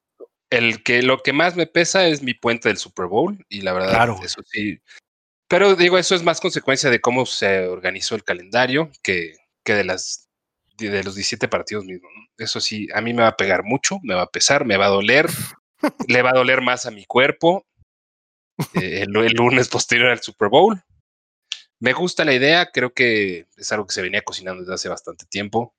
El que lo que más me pesa es mi puente del Super Bowl y la verdad, Claro. eso sí. Pero digo, eso es más consecuencia de cómo se organizó el calendario que, que de las de los diecisiete partidos mismos, ¿no? Eso sí, a mí me va a pegar mucho, me va a pesar, me va a doler, le va a doler más a mi cuerpo eh, el, el lunes posterior al Super Bowl. Me gusta la idea, creo que es algo que se venía cocinando desde hace bastante tiempo.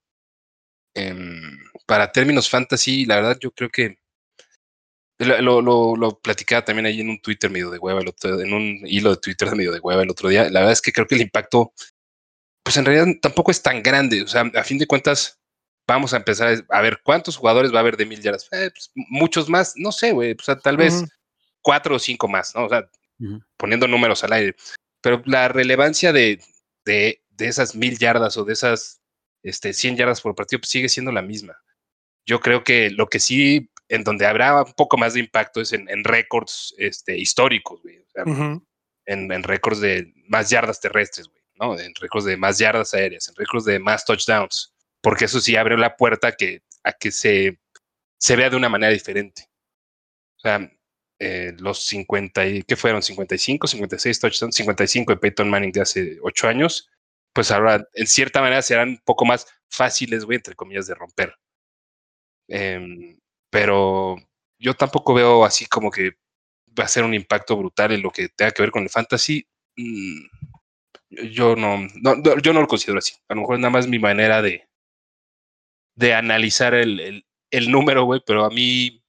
Um, para términos fantasy, la verdad, yo creo que lo, lo, lo, lo platicaba también ahí en un Twitter medio de hueva, el otro, en un hilo de Twitter medio de hueva el otro día. La verdad es que creo que el impacto, pues en realidad tampoco es tan grande. O sea, a fin de cuentas, vamos a empezar a ver cuántos jugadores va a haber de mil yardas. Eh, pues, muchos más, no sé, güey. O sea, tal vez Uh-huh. cuatro o cinco más, ¿no? O sea, Uh-huh. poniendo números al aire. Pero la relevancia de, de, de esas mil yardas o de esas este, cien yardas por partido pues sigue siendo la misma. Yo creo que lo que sí, en donde habrá un poco más de impacto es en, en récords este, históricos, güey. O sea, uh-huh. en, en récords de más yardas terrestres, güey, ¿no? En récords de más yardas aéreas, en récords de más touchdowns. Porque eso sí abre la puerta a que, a que se, se vea de una manera diferente. O sea, eh, los cincuenta, y, ¿qué fueron? cincuenta y cinco, cincuenta y seis touchdowns, cincuenta y cinco de Peyton Manning de hace ocho años, pues ahora en cierta manera serán un poco más fáciles, güey, entre comillas, de romper. Eh, pero yo tampoco veo así como que va a ser un impacto brutal en lo que tenga que ver con el fantasy. Mm, yo no, no, yo no lo considero así. A lo mejor nada más mi manera de, de analizar el, el, el número, güey, pero a mí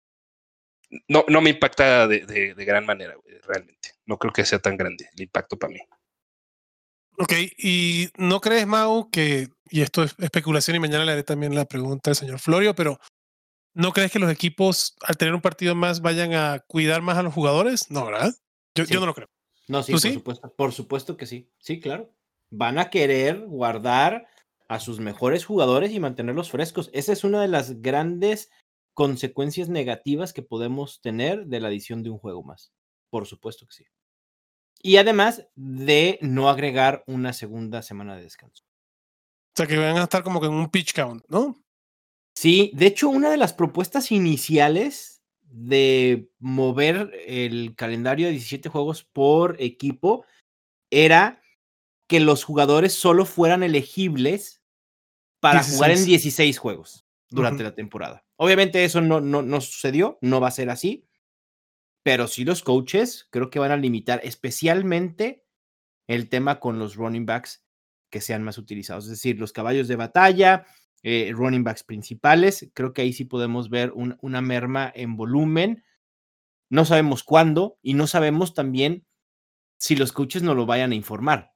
no, no me impacta de, de, de gran manera, güey, realmente. No creo que sea tan grande el impacto para mí. Ok, ¿y no crees, Mau, que, y esto es especulación y mañana le haré también la pregunta al señor Florio, pero ¿no crees que los equipos al tener un partido más vayan a cuidar más a los jugadores? No, ¿verdad? Yo, Sí. yo no lo creo. No, sí, ¿Tú por sí? supuesto, por supuesto que sí. Sí, claro. Van a querer guardar a sus mejores jugadores y mantenerlos frescos. Esa es una de las grandes consecuencias negativas que podemos tener de la adición de un juego más. Por supuesto que sí. Y además de no agregar una segunda semana de descanso. O sea, que van a estar como que en un pitch count, ¿no? Sí, de hecho, una de las propuestas iniciales de mover el calendario de diecisiete juegos por equipo era que los jugadores solo fueran elegibles para jugar en dieciséis. dieciséis juegos durante Ujú. la temporada. Obviamente eso no, no, no sucedió, no va a ser así, pero sí los coaches creo que van a limitar especialmente el tema con los running backs que sean más utilizados, es decir, los caballos de batalla, eh, running backs principales, creo que ahí sí podemos ver un, una merma en volumen. No sabemos cuándo y no sabemos también si los coaches no lo vayan a informar.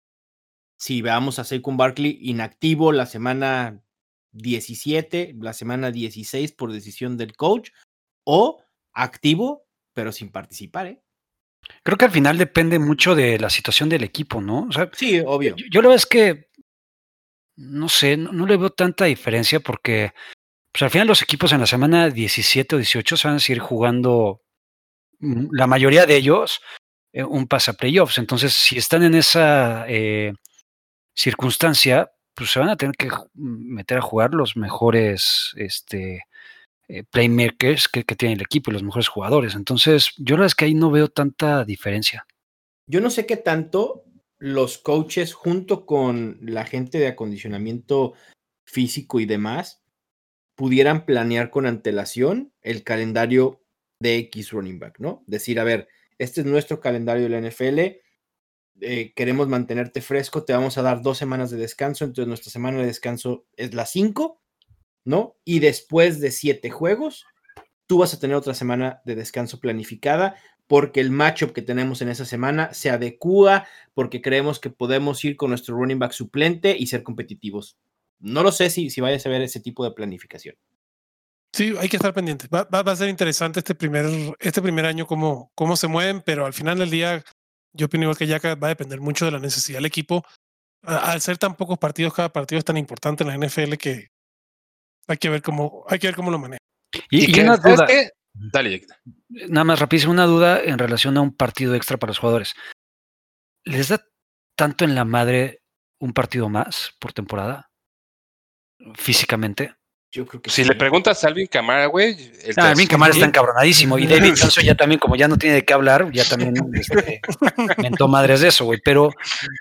Si veamos a Saquon Barkley inactivo la semana diecisiete, la semana dieciséis por decisión del coach, o activo, pero sin participar, ¿eh? Creo que al final depende mucho de la situación del equipo, ¿no? O sea, Sí, obvio. yo, yo la verdad es que, no sé, no, no le veo tanta diferencia porque pues, al final los equipos en la semana diecisiete o dieciocho se van a seguir jugando, mm, la mayoría de ellos, eh, un pase a playoffs. Entonces, si están en esa eh, circunstancia, pues se van a tener que ju- meter a jugar los mejores este, eh, playmakers que, que tiene el equipo y los mejores jugadores. Entonces, yo la verdad es que ahí no veo tanta diferencia. Yo no sé qué tanto los coaches junto con la gente de acondicionamiento físico y demás pudieran planear con antelación el calendario de X running back, ¿no? Decir, a ver, este es nuestro calendario de la N F L, eh, queremos mantenerte fresco, te vamos a dar dos semanas de descanso, entonces nuestra semana de descanso es la cinco, ¿no? Y después de siete juegos, tú vas a tener otra semana de descanso planificada porque el matchup que tenemos en esa semana se adecúa, porque creemos que podemos ir con nuestro running back suplente y ser competitivos. No lo sé si, si vayas a ver ese tipo de planificación. Sí, hay que estar pendientes. Va, va, va a ser interesante este primer, este primer año cómo, cómo se mueven, pero al final del día, yo opino igual que Yaka, va a depender mucho de la necesidad del equipo. A- Al ser tan pocos partidos, cada partido es tan importante en la N F L que hay que ver cómo, hay que ver cómo lo maneja. Y, Y, y que, una ¿sabes duda, qué? Dale, Yaquita. nada más rapidísimo, una duda en relación a un partido extra para los jugadores. ¿Les da tanto en la madre un partido más por temporada? Físicamente. Yo creo que Si sí. le preguntas a Alvin Kamara, güey, él te Ah, va a Alvin decir Kamara que está sí. encabronadísimo. Y David Johnson ya también, como ya no tiene de qué hablar, ya también este, mentó madres de eso, güey. Pero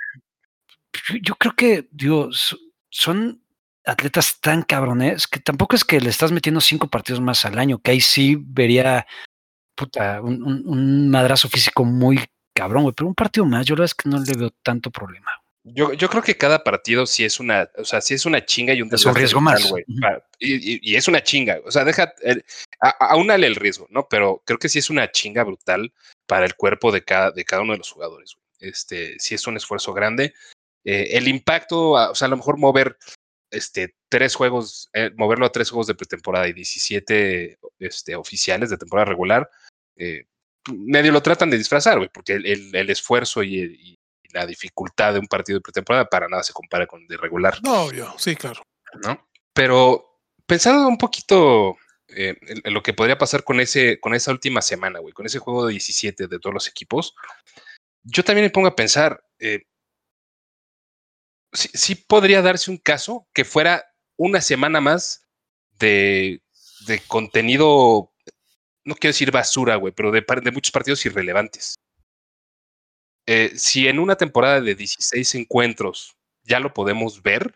yo, yo creo que, digo, so- son atletas tan cabrones que tampoco es que le estás metiendo cinco partidos más al año, que ahí sí vería puta, un, un- un madrazo físico muy cabrón, güey. Pero un partido más, yo la verdad es que no le veo tanto problema. Yo, yo creo que cada partido sí es una, o sea, sí es una chinga y un Es un desgaste riesgo brutal, más. güey. Ujú. Pa- Y, y- y es una chinga. O sea, deja, el, a- aúnale el riesgo, ¿no? Pero creo que sí es una chinga brutal para el cuerpo de cada, de cada uno de los jugadores, güey. Este, sí es un esfuerzo grande. Eh, el impacto, a- o sea, a lo mejor mover este, tres juegos, eh, moverlo a tres juegos de pretemporada y diecisiete este, oficiales de temporada regular, eh, medio lo tratan de disfrazar, güey, porque el, el- el esfuerzo y, el- y la dificultad de un partido de pretemporada para nada se compara con de regular, No, obvio, sí, claro. ¿no? Pero pensando un poquito eh, en, en lo que podría pasar con, ese, con esa última semana, güey, con ese juego de diecisiete de todos los equipos, yo también me pongo a pensar, eh, sí, sí podría darse un caso que fuera una semana más de, de contenido, no quiero decir basura, güey, pero de, par- de muchos partidos irrelevantes. Eh, si en una temporada de dieciséis encuentros ya lo podemos ver,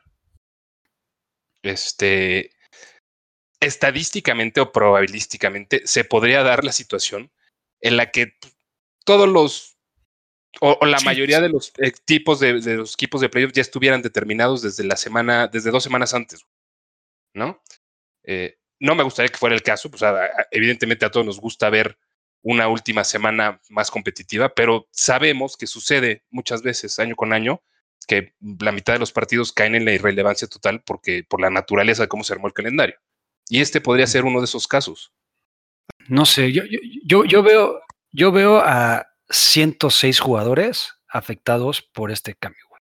este, estadísticamente o probabilísticamente se podría dar la situación en la que todos los o, o la mayoría Chiefs. de los eh, tipos de, de los equipos de playoffs ya estuvieran determinados desde la semana, desde dos semanas antes. ¿no? Eh, no me gustaría que fuera el caso, pues a, a, evidentemente a todos nos gusta ver una última semana más competitiva, pero sabemos que sucede muchas veces, año con año, que la mitad de los partidos caen en la irrelevancia total porque por la naturaleza de cómo se armó el calendario. Y este podría ser uno de esos casos. No sé, yo, yo, yo, yo veo, yo veo a ciento seis jugadores afectados por este cambio, güey,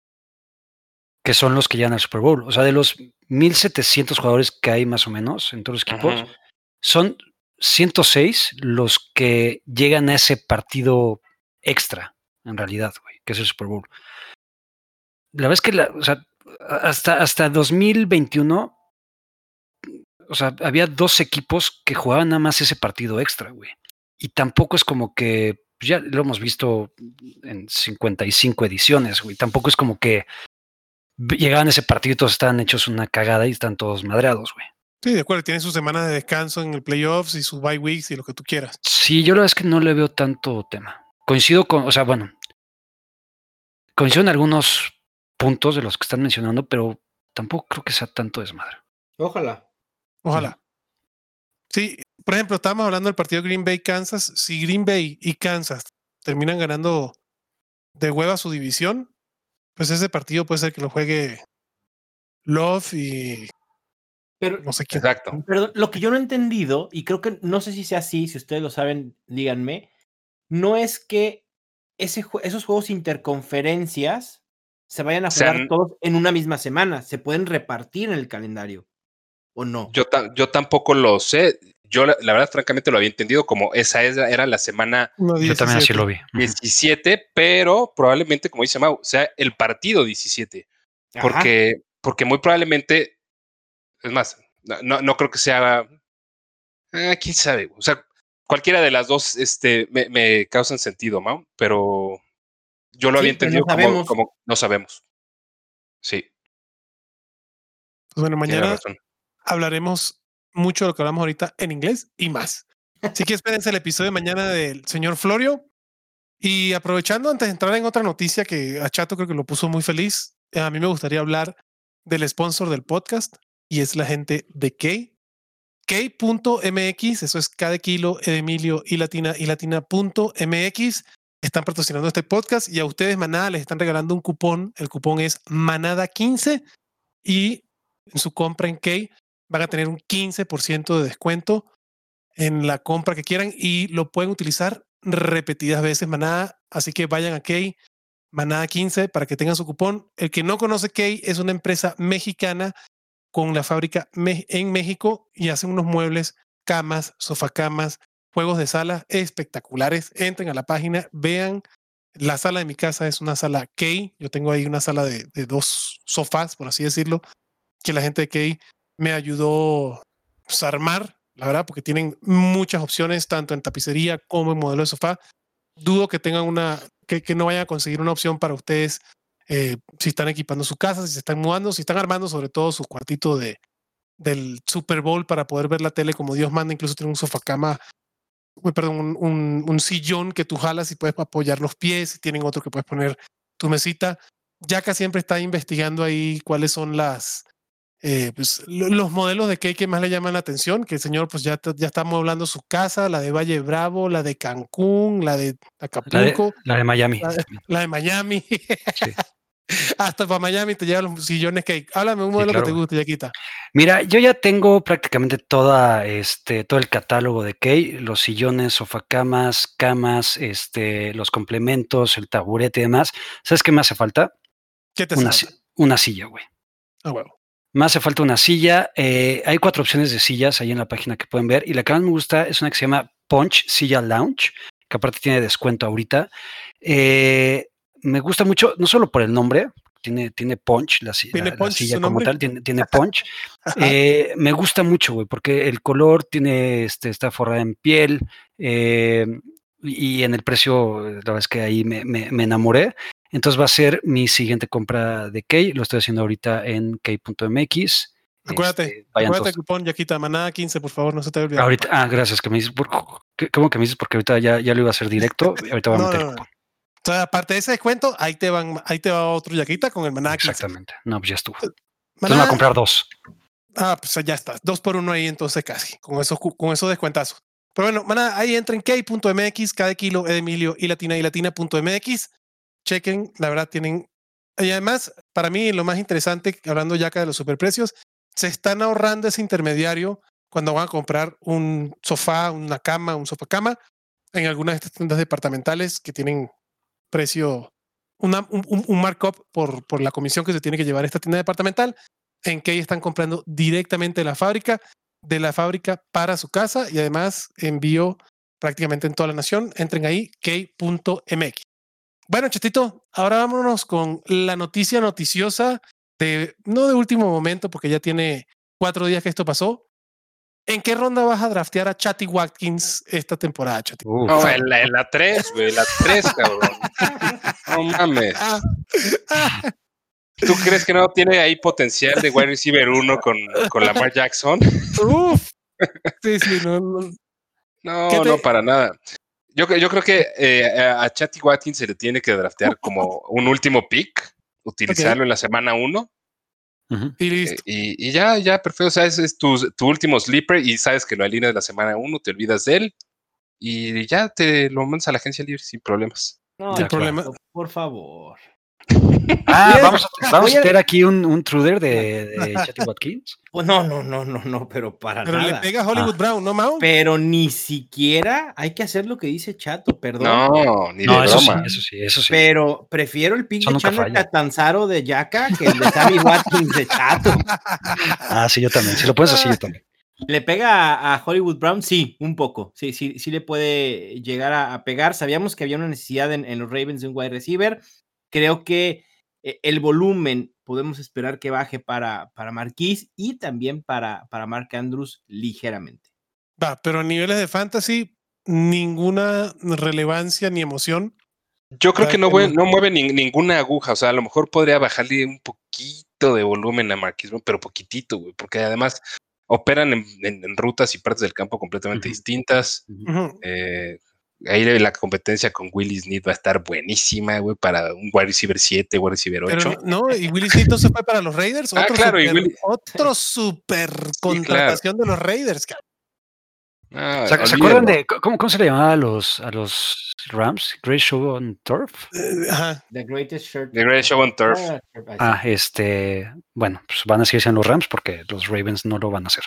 que son los que llegan al Super Bowl. O sea, de los mil setecientos jugadores que hay más o menos en todos los equipos, uh-huh. son ciento seis los que llegan a ese partido extra, en realidad, güey, que es el Super Bowl. La verdad es que la, o sea, hasta, hasta dos mil veintiuno, o sea, había dos equipos que jugaban nada más ese partido extra, güey. Y tampoco es como que, ya lo hemos visto en cincuenta y cinco ediciones, güey. Tampoco es como que llegaban a ese partido y todos estaban hechos una cagada y están todos madreados, güey. Sí, de acuerdo, tiene su semana de descanso en el playoffs y sus bye weeks y lo que tú quieras. Sí, yo la verdad es que no le veo tanto tema. Coincido con, o sea, bueno, coincido en algunos puntos de los que están mencionando, pero tampoco creo que sea tanto desmadre. Ojalá. Ojalá. Sí, por ejemplo, estábamos hablando del partido Green Bay-Kansas. Si Green Bay y Kansas terminan ganando de hueva su división, pues ese partido puede ser que lo juegue Love y pero, no sé quién. Exacto. Pero lo que yo no he entendido, y creo que no sé si sea así, si ustedes lo saben, díganme, no es que ese, esos juegos interconferencias se vayan a jugar Sean, todos en una misma semana, se pueden repartir en el calendario, ¿o no? Yo, yo tampoco lo sé. Yo, la, la verdad, francamente, lo había entendido como esa era la semana no, yo también así lo vi. diecisiete, pero probablemente, como dice Mau, sea el partido diecisiete. Porque, porque muy probablemente, es más, no, no creo que sea, eh, quién sabe. O sea, cualquiera de las dos este, me, me causan sentido, Mau, pero yo lo sí, había entendido no como, como no sabemos. Sí. Pues bueno, mañana hablaremos mucho de lo que hablamos ahorita en inglés y más. Así que espérense el episodio de mañana del señor Florio. Y aprovechando, antes de entrar en otra noticia que a Chato creo que lo puso muy feliz, a mí me gustaría hablar del sponsor del podcast y es la gente de Key. Key punto M X, eso es K de kilo, E de Emilio y latina y latina punto M X. Están patrocinando este podcast y a ustedes, Manada, les están regalando un cupón. El cupón es Manada quince y en su compra en Key van a tener un quince por ciento de descuento en la compra que quieran y lo pueden utilizar repetidas veces, Manada. Así que vayan a Key, Manada quince, para que tengan su cupón. El que no conoce Key es una empresa mexicana con la fábrica en México y hacen unos muebles, camas, sofacamas, juegos de sala espectaculares. Entren a la página, vean. La sala de mi casa es una sala Key. Yo tengo ahí una sala de, de dos sofás, por así decirlo, que la gente de Key me ayudó pues, a armar, la verdad, porque tienen muchas opciones, tanto en tapicería como en modelo de sofá. Dudo que tengan una, que, que no vayan a conseguir una opción para ustedes eh, si están equipando su casa, si se están mudando, si están armando sobre todo su cuartito de, del Super Bowl para poder ver la tele como Dios manda. Incluso tienen un sofacama, perdón, un, un, un sillón que tú jalas y puedes apoyar los pies, y tienen otro que puedes poner tu mesita. Yaka siempre está investigando ahí cuáles son las Eh, pues, los modelos de Key que más le llaman la atención, que el señor pues ya, ya está amueblando su casa, la de Valle Bravo, la de Cancún, la de Acapulco, la de, la de Miami, la de, la de Miami. Sí. Hasta para Miami te llevan los sillones Key. Háblame un modelo sí, claro, que te guste, Yaquita. Mira, yo ya tengo prácticamente toda, este, todo el catálogo de Key, los sillones, sofacamas, camas, este, los complementos, el taburete y demás. ¿Sabes qué me hace falta? ¿Qué te una, hace falta? Una silla, güey. Ah, huevo. Me hace falta una silla. Eh, hay cuatro opciones de sillas ahí en la página que pueden ver. Y la que más me gusta es una que se llama Punch Silla Lounge, que aparte tiene descuento ahorita. Eh, me gusta mucho, no solo por el nombre, tiene, tiene punch, la, ¿Tiene la, punch, la silla como nombre? tal, tiene, tiene punch. eh, me gusta mucho, güey, porque el color tiene, este, está forrada en piel. Eh, y en el precio, la verdad es que ahí me, me, me enamoré. Entonces va a ser mi siguiente compra de Key. Lo estoy haciendo ahorita en key punto m x. Acuérdate, este, acuérdate el cupón, Yaquita, Manada quince, por favor, no se te olvide. Ahorita, ah, gracias, que me dices, por, ¿cómo que me dices? Porque ahorita ya, ya lo iba a hacer directo, y ahorita voy no, a meter no, el cupón. Entonces, aparte de ese descuento, ahí te van, ahí te va otro Yaquita con el Manada quince. Exactamente, no, pues ya estuvo. Manada, Entonces me voy a comprar dos. Ah, pues ya está. Dos por uno ahí entonces casi, con esos, con esos descuentazos. Pero bueno, manada, ahí entren K punto M X, K de kilo, E de Emilio y latina y latina punto M X. Chequen, la verdad tienen... Y además, para mí lo más interesante, hablando ya acá de los superprecios, se están ahorrando ese intermediario cuando van a comprar un sofá, una cama, un sofá cama en algunas de estas tiendas departamentales que tienen precio, una, un, un markup por, por la comisión que se tiene que llevar a esta tienda departamental. En Key están comprando directamente de la fábrica, de la fábrica para su casa y además envío prácticamente en toda la nación. Entren ahí, Key punto M X. Bueno, Chatito, ahora vámonos con la noticia noticiosa de, no de último momento, porque ya tiene cuatro días que esto pasó. ¿En qué ronda vas a draftear a Chatty Watkins esta temporada, Chatito? Uf. No, en la, en la tres, güey, la tres, cabrón. No mames. ¿Tú crees que no tiene ahí potencial de wide receiver uno con, con Lamar Jackson? Uf. Sí, sí, no, no. No, te... no, para nada. Yo, yo creo que eh, a Chatty Watkins se le tiene que draftear como un último pick, utilizarlo okay. en la semana uno. Uh-huh. Y listo. Eh, y, y ya, ya, perfecto. O sea, ese es tu, tu último sleeper y sabes que lo alineas la semana uno, te olvidas de él y ya te lo mandas a la agencia libre sin problemas. No, sin problema. Claro. Por favor. Ah, vamos a, vamos a tener aquí un, un truder de, de Chatty Watkins. Pues no, no, no, no, no, pero para pero nada. Pero le pega a Hollywood ah. Brown, ¿no, Mau? Pero ni siquiera hay que hacer lo que dice Chato, perdón. No, ni no, de eso broma. Sí, eso sí, eso sí. Pero prefiero el pick eso de Chandler Catanzaro de Yaka que el de Sammy Watkins de Chato. Ah, sí, yo también. Si lo pones así, yo también. ¿Le pega a, a Hollywood Brown? Sí, un poco. Sí, sí, sí le puede llegar a, a pegar. Sabíamos que había una necesidad en, en los Ravens de un wide receiver. Creo que eh, el volumen podemos esperar que baje para, para Marquise y también para, para Mark Andrews ligeramente. Va, pero a niveles de fantasy, ninguna relevancia ni emoción. Yo creo que no, mueve, no mueve ni, ninguna aguja. O sea, a lo mejor podría bajarle un poquito de volumen a Marquise, pero poquitito, güey, porque además operan en, en, en rutas y partes del campo completamente uh-huh. distintas. Uh-huh. Eh, ahí la competencia con Willie Snead va a estar buenísima, güey, para un wide receiver siete, wide receiver ocho. Pero no, y Willie Snead no se fue para los Raiders. Ah, otro claro, super, y Willie... otro super sí, contratación claro. de los Raiders, cabrón. Ah, ¿Se, ¿Se acuerdan de cómo, cómo se le llamaba a los, a los Rams? Great Show on Turf. Uh, ajá. The Greatest Shirt. The Great Show on Turf. Ah, este, bueno, pues van a seguir siendo los Rams porque los Ravens no lo van a hacer.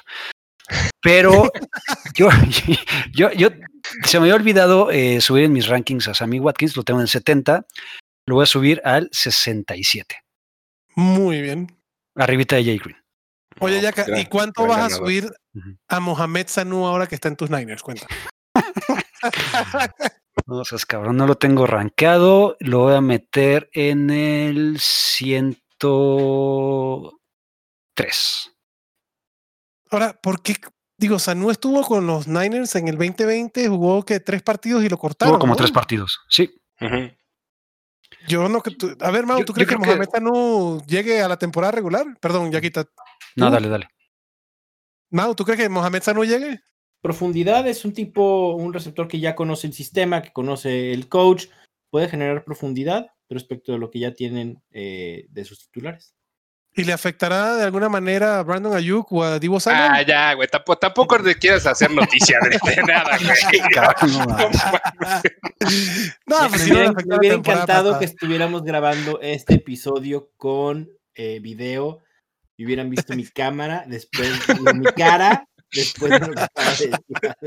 Pero yo, yo, yo, se me había olvidado eh, subir en mis rankings a Sammy Watkins, lo tengo en el setenta, lo voy a subir al sesenta y siete. Muy bien. Arribita de Jay Green. Oye, Yaka, ¿y cuánto vas a subir uh-huh. a Mohamed Sanu ahora que está en tus Niners? Cuenta. No seas cabrón, no lo tengo rankeado. Lo voy a meter en el ciento tres. Ahora, ¿por qué? Digo, Sanu estuvo con los Niners en el veinte veinte, jugó que tres partidos y lo cortaron. Jugó como ¿no? tres partidos, sí. Uh-huh. Yo no. A ver, Mau, ¿tú yo, crees yo que Mohamed que... Sanu llegue a la temporada regular? Perdón, Yaquita. No, dale, dale. Mau, ¿tú crees que Mohamed Sanu llegue? Profundidad es un tipo, un receptor que ya conoce el sistema, que conoce el coach, puede generar profundidad respecto de lo que ya tienen eh, de sus titulares. ¿Y le afectará de alguna manera a Brandon Ayuk o a Divo Samuel? Ah, ya, güey, tampoco, tampoco te quieres hacer noticia de, de nada, güey. No, pues me hubiera, me hubiera encantado pasada. que estuviéramos grabando este episodio con eh, video y hubieran visto mi cámara, después mi cara, después de lo que estaba diciendo.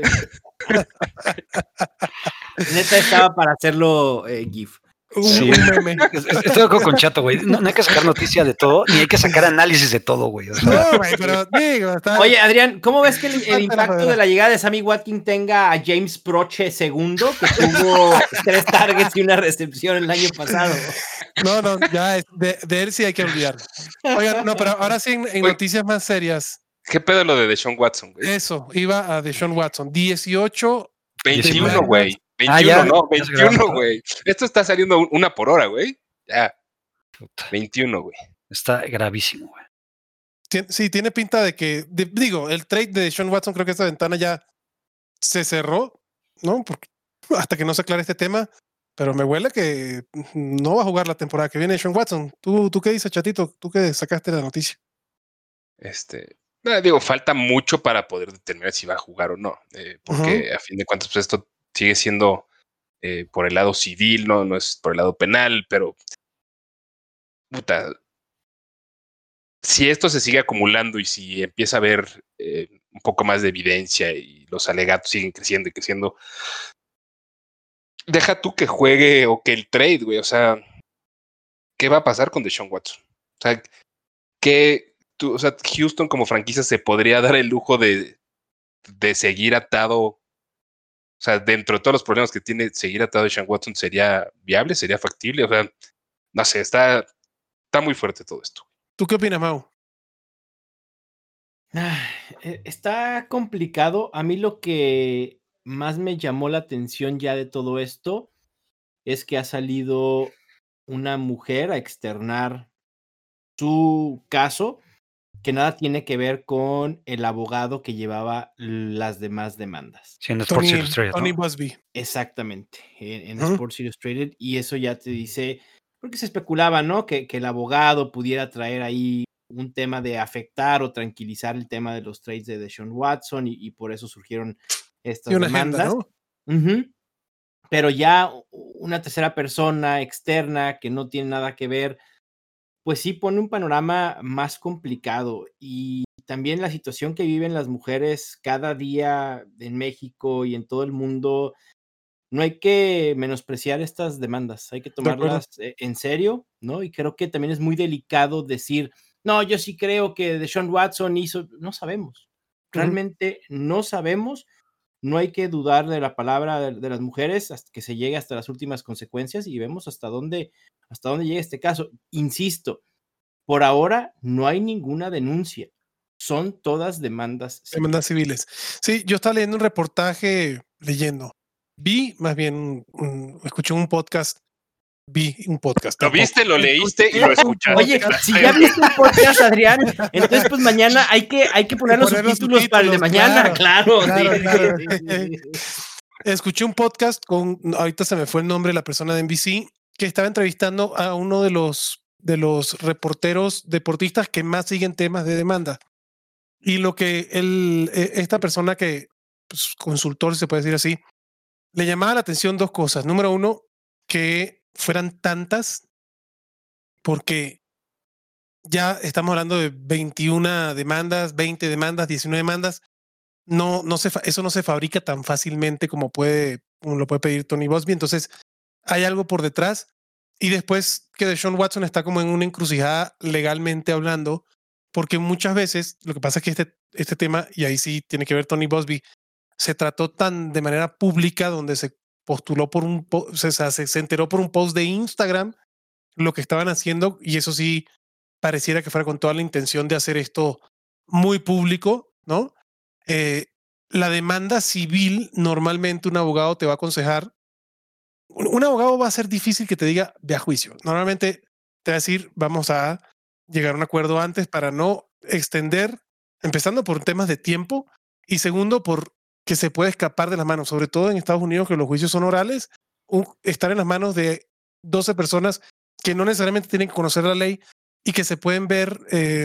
Neta estaba para hacerlo eh, GIF. Sí. Estoy de acuerdo con Chato, güey. No, no hay que sacar noticia de todo, ni hay que sacar análisis de todo, güey. O sea, no, güey, pero digo, está... Oye, Adrián, ¿cómo ves que el, el impacto de la llegada de Sammy Watkins tenga a James Proche segundo, que tuvo tres targets y una recepción el año pasado? No, no, ya de, de él sí hay que olvidar. Oigan, no, pero ahora sí en, en noticias más serias. ¿Qué pedo lo de Deshaun Watson, güey? Eso, iba a Deshaun Watson. dieciocho veintiuno, güey. veintiuno, ah, no, veintiuno, güey. Esto está saliendo una por hora, güey. Ya. veintiuno, güey. Está gravísimo, güey. Sí, tiene pinta de que, de, digo, el trade de Sean Watson, creo que esta ventana ya se cerró, ¿no? Porque hasta que no se aclare este tema, pero me huele que no va a jugar la temporada que viene Sean Watson. ¿Tú, tú qué dices, Chatito? ¿Tú que sacaste la noticia? Este, No, digo, falta mucho para poder determinar si va a jugar o no, eh, porque uh-huh. a fin de cuentas, pues esto sigue siendo eh, por el lado civil, no, no es por el lado penal, pero puta, si esto se sigue acumulando y si empieza a haber eh, un poco más de evidencia y los alegatos siguen creciendo y creciendo, deja tú que juegue o que el trade, güey, o sea, ¿qué va a pasar con Deshaun Watson? O sea, ¿qué, tú, o sea, Houston como franquicia se podría dar el lujo de, de seguir atado? O sea, dentro de todos los problemas que tiene, seguir atado a Deshaun Watson sería viable, sería factible, o sea, no sé, está, está muy fuerte todo esto. ¿Tú qué opinas, Mau? Ah, está complicado. A mí lo que más me llamó la atención ya de todo esto es que ha salido una mujer a externar su caso, que nada tiene que ver con el abogado que llevaba las demás demandas. Sí, en Sports Illustrated, Tony ¿no? Buzbee. Exactamente, en, en uh-huh. Sports Illustrated, y eso ya te dice, porque se especulaba, ¿no? Que, que el abogado pudiera traer ahí un tema de afectar o tranquilizar el tema de los trades de Deshaun Watson, y, y por eso surgieron estas y una demandas. Agenda, ¿no? Uh-huh. Pero ya una tercera persona externa que no tiene nada que ver, pues sí pone un panorama más complicado. Y también la situación que viven las mujeres cada día en México y en todo el mundo, no hay que menospreciar estas demandas, hay que tomarlas de en serio, ¿no? Y creo que también es muy delicado decir, no, yo sí creo que Deshaun Watson hizo, no sabemos, realmente uh-huh. no sabemos. No hay que dudar de la palabra de, de las mujeres hasta que se llegue hasta las últimas consecuencias y vemos hasta dónde, hasta dónde llega este caso. Insisto, por ahora no hay ninguna denuncia. Son todas demandas civiles. Demandas civiles. Sí, yo estaba leyendo un reportaje, leyendo. Vi, más bien, un, escuché un podcast. Vi un podcast. Lo tampoco. viste, lo leíste y lo escuchaste. Oye, si ya viste un podcast, Adrián, entonces pues mañana hay que, hay que poner los subtítulos, subtítulos para el de mañana, claro. claro, sí. claro. Escuché un podcast con, ahorita se me fue el nombre de la persona de N B C, que estaba entrevistando a uno de los, de los reporteros deportistas que más siguen temas de demanda. Y lo que él, esta persona que, pues, consultor, se puede decir así, le llamaba la atención dos cosas. Número uno, que fueran tantas, porque ya estamos hablando de veintiuna demandas, veinte demandas, diecinueve demandas. No, no se, eso no se fabrica tan fácilmente como, puede, como lo puede pedir Tony Buzbee. Entonces, hay algo por detrás. Y después que Deshaun Watson está como en una encrucijada legalmente hablando, porque muchas veces lo que pasa es que este, este tema, y ahí sí tiene que ver Tony Buzbee, se trató tan de manera pública, donde se postuló por un, o sea, se, se enteró por un post de Instagram lo que estaban haciendo, y eso sí pareciera que fuera con toda la intención de hacer esto muy público, ¿no? Eh, la demanda civil, normalmente un abogado te va a aconsejar, un, un abogado va a ser difícil que te diga ve a juicio. Normalmente te va a decir vamos a llegar a un acuerdo antes para no extender, empezando por temas de tiempo y segundo por que se puede escapar de las manos, sobre todo en Estados Unidos que los juicios son orales, un, estar en las manos de doce personas que no necesariamente tienen que conocer la ley y que se pueden ver eh,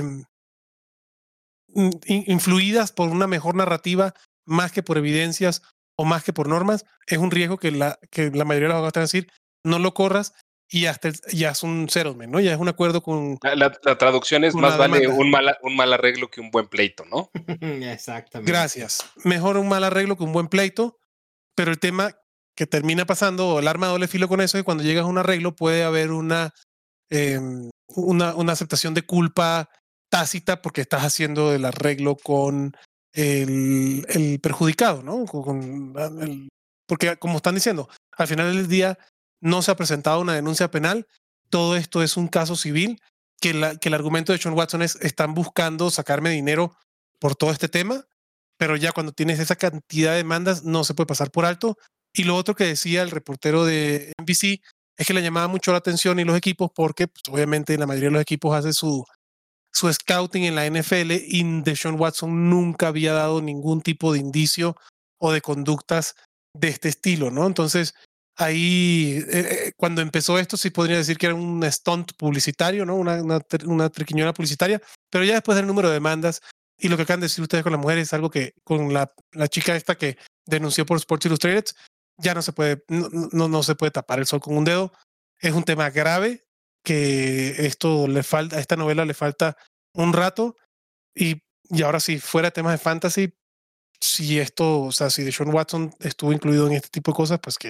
influidas por una mejor narrativa más que por evidencias o más que por normas, es un riesgo que la, que la mayoría de los abogados te van a decir, no lo corras y hasta el, ya es un settlement, ¿no? Ya es un acuerdo con... La, la traducción es más vale un mal, un mal arreglo que un buen pleito, ¿no? Exactamente. Gracias. Mejor un mal arreglo que un buen pleito, pero el tema que termina pasando, o el arma de doble filo con eso, es que cuando llegas a un arreglo puede haber una, eh, una, una aceptación de culpa tácita porque estás haciendo el arreglo con el, el perjudicado, ¿no? Con, con el, porque como están diciendo, al final del día no se ha presentado una denuncia penal, todo esto es un caso civil, que, la, que el argumento de Deshaun Watson es están buscando sacarme dinero por todo este tema, pero ya cuando tienes esa cantidad de demandas no se puede pasar por alto. Y lo otro que decía el reportero de N B C es que le llamaba mucho la atención y los equipos porque pues, obviamente la mayoría de los equipos hace su, su scouting en la N F L y Deshaun Watson nunca había dado ningún tipo de indicio o de conductas de este estilo, ¿no? Entonces, ahí, eh, cuando empezó esto, sí podría decir que era un stunt publicitario, ¿no? Una, una, una triquiñuela publicitaria, pero ya después del número de demandas, Y lo que acaban de decir ustedes con las mujeres es algo que con la, la chica esta que denunció por Sports Illustrated, ya no se puede, no, no, no se puede tapar el sol con un dedo. Es un tema grave que esto le falta, a esta novela le falta un rato. Y, y ahora sí, fuera temas de fantasy, si esto, o sea, si Deshaun Watson estuvo incluido en este tipo de cosas, pues que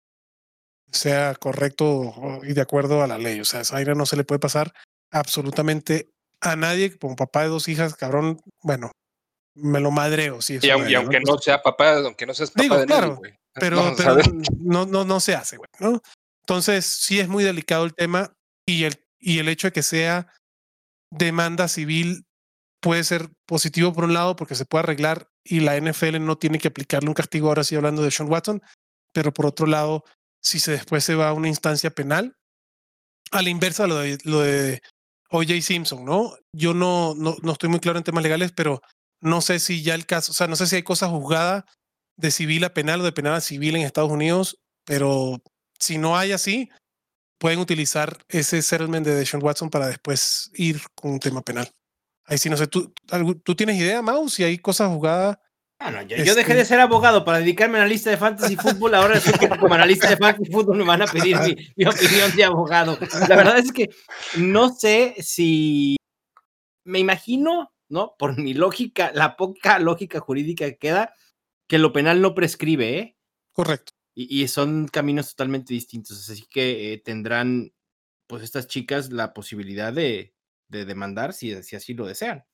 sea correcto y de acuerdo a la ley. O sea, esa aire no se le puede pasar absolutamente a nadie. Como papá de dos hijas, cabrón, bueno, me lo madreo. Sí, y, aun, y aunque no, no sea papá, aunque no seas papá digo, de claro, nadie, güey. pero, no, pero no, no, no se hace, güey, ¿no? Entonces, sí es muy delicado el tema y el, y el hecho de que sea demanda civil puede ser positivo por un lado porque se puede arreglar y la N F L no tiene que aplicarle un castigo, ahora sí hablando de Deshaun Watson, pero por otro lado, si se después se va a una instancia penal, a la inversa lo de, lo de O J Simpson, ¿no? Yo no, no, no estoy muy claro en temas legales, pero no sé si ya el caso, o sea, no sé si hay cosas juzgadas de civil a penal o de penal a civil en Estados Unidos, pero si no hay así, pueden utilizar ese settlement de Deshaun Watson para después ir con un tema penal. Ahí sí, no sé, ¿tú, ¿tú tienes idea, Mau, si hay cosas jugadas? Ah, no, yo, este... yo dejé de ser abogado para dedicarme a analista de fantasy fútbol, ahora resulta que como analista de fantasy fútbol me van a pedir mi, mi opinión de abogado. La verdad es que no sé si, me imagino, ¿no? Por mi lógica, la poca lógica jurídica que queda, que lo penal no prescribe, ¿eh? Correcto. Y, y son caminos totalmente distintos, así que eh, tendrán, pues estas chicas la posibilidad de, de demandar si, si así lo desean.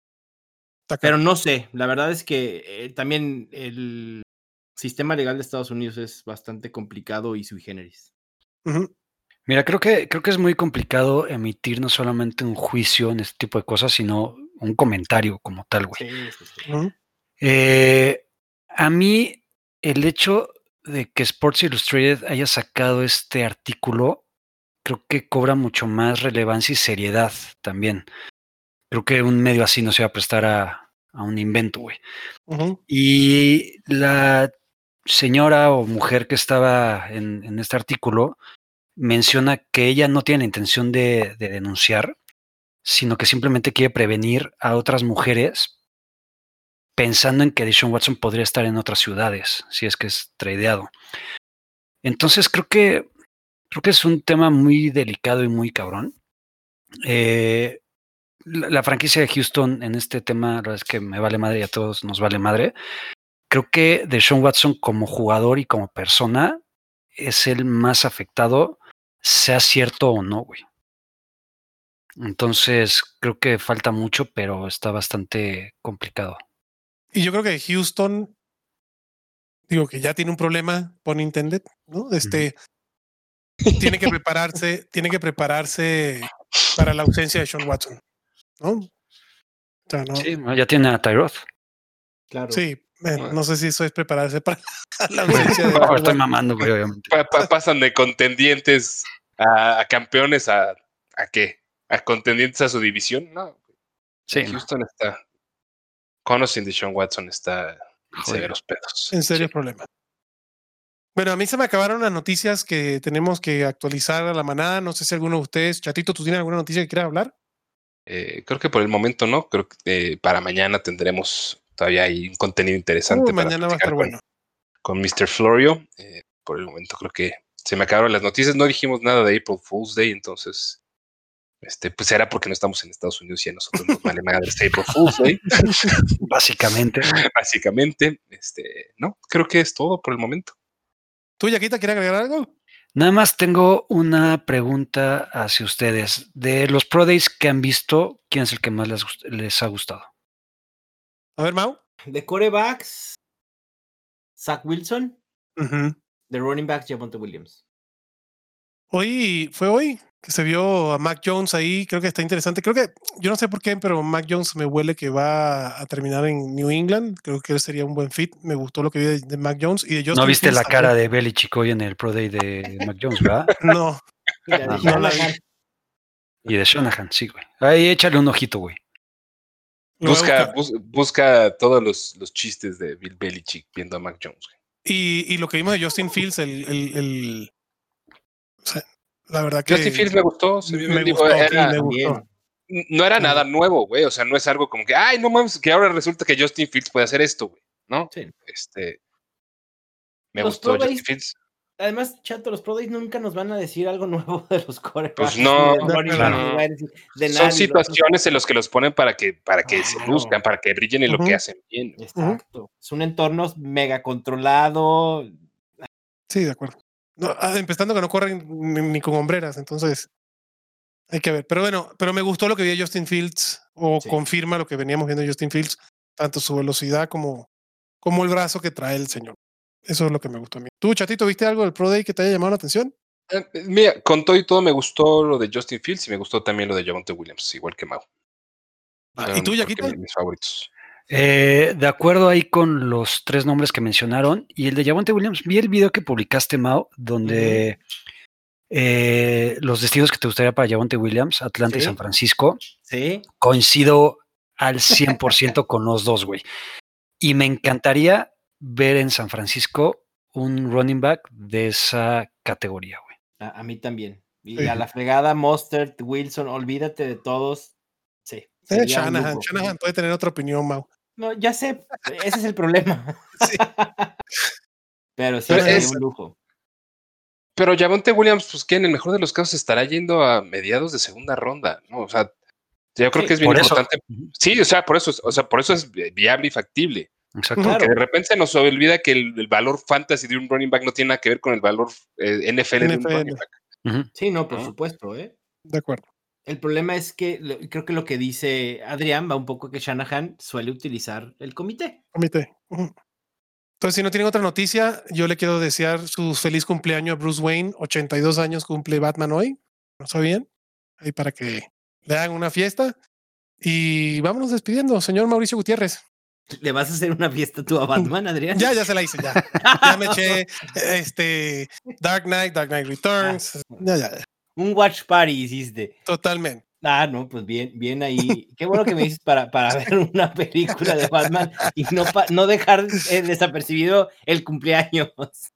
Pero no sé, la verdad es que eh, también el sistema legal de Estados Unidos es bastante complicado y sui generis. Uh-huh. Mira, creo que, creo que es muy complicado emitir no solamente un juicio en este tipo de cosas, sino un comentario como tal, güey. Sí, sí, sí. Uh-huh. Eh, a mí, el hecho de que Sports Illustrated haya sacado este artículo, creo que cobra mucho más relevancia y seriedad también. Creo que un medio así no se va a prestar a, a un invento, güey. Uh-huh. Y la señora o mujer que estaba en, en este artículo menciona que ella no tiene la intención de, de denunciar, sino que simplemente quiere prevenir a otras mujeres pensando en que Deshaun Watson podría estar en otras ciudades, si es que es tradeado. Entonces creo que creo que es un tema muy delicado y muy cabrón. Eh, la, la franquicia de Houston en este tema, la verdad es que me vale madre y a todos nos vale madre. Creo que Deshaun Watson como jugador y como persona es el más afectado, sea cierto o no, güey. Entonces creo que falta mucho, pero está bastante complicado. Y yo creo que Houston, digo que ya tiene un problema, pun intended, ¿no? Este uh-huh. tiene que prepararse, tiene que prepararse para la ausencia de Deshaun Watson, ¿no? O sea, ¿no? Sí, ya tiene a Tyrod. Claro. Sí, bueno, no sé si eso es prepararse para la ausencia de no, estoy mamando, güey, obviamente. Pa- pa- pasan de contendientes a, a campeones a, a qué? ¿A contendientes a su división? No. Sí, Houston no. está. Conocen Deshaun Watson está en severos pedos. En serios sí. problemas. Bueno, a mí se me acabaron las noticias que tenemos que actualizar a la manada. No sé si alguno de ustedes, Chatito, ¿tú tienes alguna noticia que quieras hablar? Eh, creo que por el momento no. Creo que eh, para mañana tendremos todavía ahí un contenido interesante. Uh, para mañana va a estar con, bueno. Con mister Florio. Eh, por el momento creo que se me acabaron las noticias. No dijimos nada de April Fool's Day, entonces este, pues era porque no estamos en Estados Unidos y a nosotros nos vale madre este April Fool's Day. Básicamente. Básicamente, este, no, creo que es todo por el momento. ¿Tú, Yaquita, quieres agregar algo? Nada más tengo una pregunta hacia ustedes. De los Pro Days que han visto, ¿quién es el que más les, les ha gustado? A ver, Mau. De quarterbacks, Zach Wilson. Uh-huh. De running backs, Javonte Williams. Hoy, fue hoy que se vio a Mac Jones ahí. Creo que está interesante. Creo que, yo no sé por qué, pero Mac Jones me huele que va a terminar en New England. Creo que él sería un buen fit. Me gustó lo que vi de, de Mac Jones. Y de Justin ¿No viste Fields la también. cara de Belichick hoy en el Pro Day de Mac Jones, verdad? No. Mira, no, de no la vi. Y de Shanahan, sí, güey. Ahí échale un ojito, güey. Busca, bus, busca todos los, los chistes de Bill Belichick viendo a Mac Jones. Güey. Y, y lo que vimos de Justin Fields, el, el, el o sea, la verdad que Justin Fields me gustó, se vio me bien, gustó, digo, era, sí, me gustó. no era nada nuevo, güey. O sea, no es algo como que, ay, no mames, que ahora resulta que Justin Fields puede hacer esto, güey, ¿no? Sí. Este, me Los gustó Pro Justin Days, Fields. Además, Chato, los Pro Days nunca nos van a decir algo nuevo de los quarterbacks. Pues no, ni de running claro. back, ni wide receiver, de Son nada, ni situaciones en las que los ponen para que, para que se Claro. luzcan, para que brillen en lo Ujú. que hacen bien. Exacto. Es un entorno mega controlado. Sí, de acuerdo. No, ah, empezando que no corren ni, ni con hombreras, entonces hay que ver. Pero bueno, pero me gustó lo que vi de Justin Fields, o Sí. confirma lo que veníamos viendo de Justin Fields, tanto su velocidad como, como el brazo que trae el señor. Eso es lo que me gustó a mí. ¿Tú, Chatito, viste algo del Pro Day que te haya llamado la atención? Eh, Mira, con todo y todo me gustó lo de Justin Fields y me gustó también lo de Javonte Williams, igual que Mau. Ah, Son, ¿y tú, creo Yaquita? que mis favoritos. Eh, de acuerdo ahí con los tres nombres que mencionaron, y el de Javonte Williams, vi el video que publicaste, Mao, donde eh, los destinos que te gustaría para Javonte Williams, Atlanta y Sí. San Francisco, Sí. coincido al cien por ciento con los dos, güey. Y me encantaría ver en San Francisco un running back de esa categoría, güey. A, a mí también. Y Sí. a la fregada, Mostert, Wilson, olvídate de todos. Sí. Eh, sería un Shanahan. lujo. Shanahan puede tener otra opinión, Mau. No, ya sé, ese es el problema. Sí. Pero sí, Pero sería es- un lujo. Pero Javonte Williams, pues que en el mejor de los casos estará yendo a mediados de segunda ronda, ¿no? O sea, yo creo Sí, que es bien por eso. importante. Sí, o sea, por eso, es- o sea, por eso es viable y factible. Exacto. Claro. Que de repente se nos olvida que el, el valor fantasy de un running back no tiene nada que ver con el valor eh, N F L de un N F L. running back. Ujú. Sí, no, por Ah. supuesto, ¿eh? De acuerdo. El problema es que lo- creo que lo que dice Adrián va un poco que Shanahan suele utilizar el comité. Comité. Ujú. Entonces, si no tienen otra noticia, yo le quiero desear su feliz cumpleaños a Bruce Wayne. ochenta y dos años cumple Batman hoy. ¿No sabían? Ahí para que le hagan una fiesta. Y vámonos despidiendo, señor Mauricio Gutiérrez. ¿Le vas a hacer una fiesta tú a Batman, Adrián? Ya, ya se la hice, ya. Ya me eché este Dark Knight, Dark Knight Returns. Ya, ya, ya. Un watch party hiciste. Totalmente. Ah, no, pues bien, bien ahí. Qué bueno que me dices para, para ver una película de Batman y no, pa- no dejar eh, desapercibido el cumpleaños.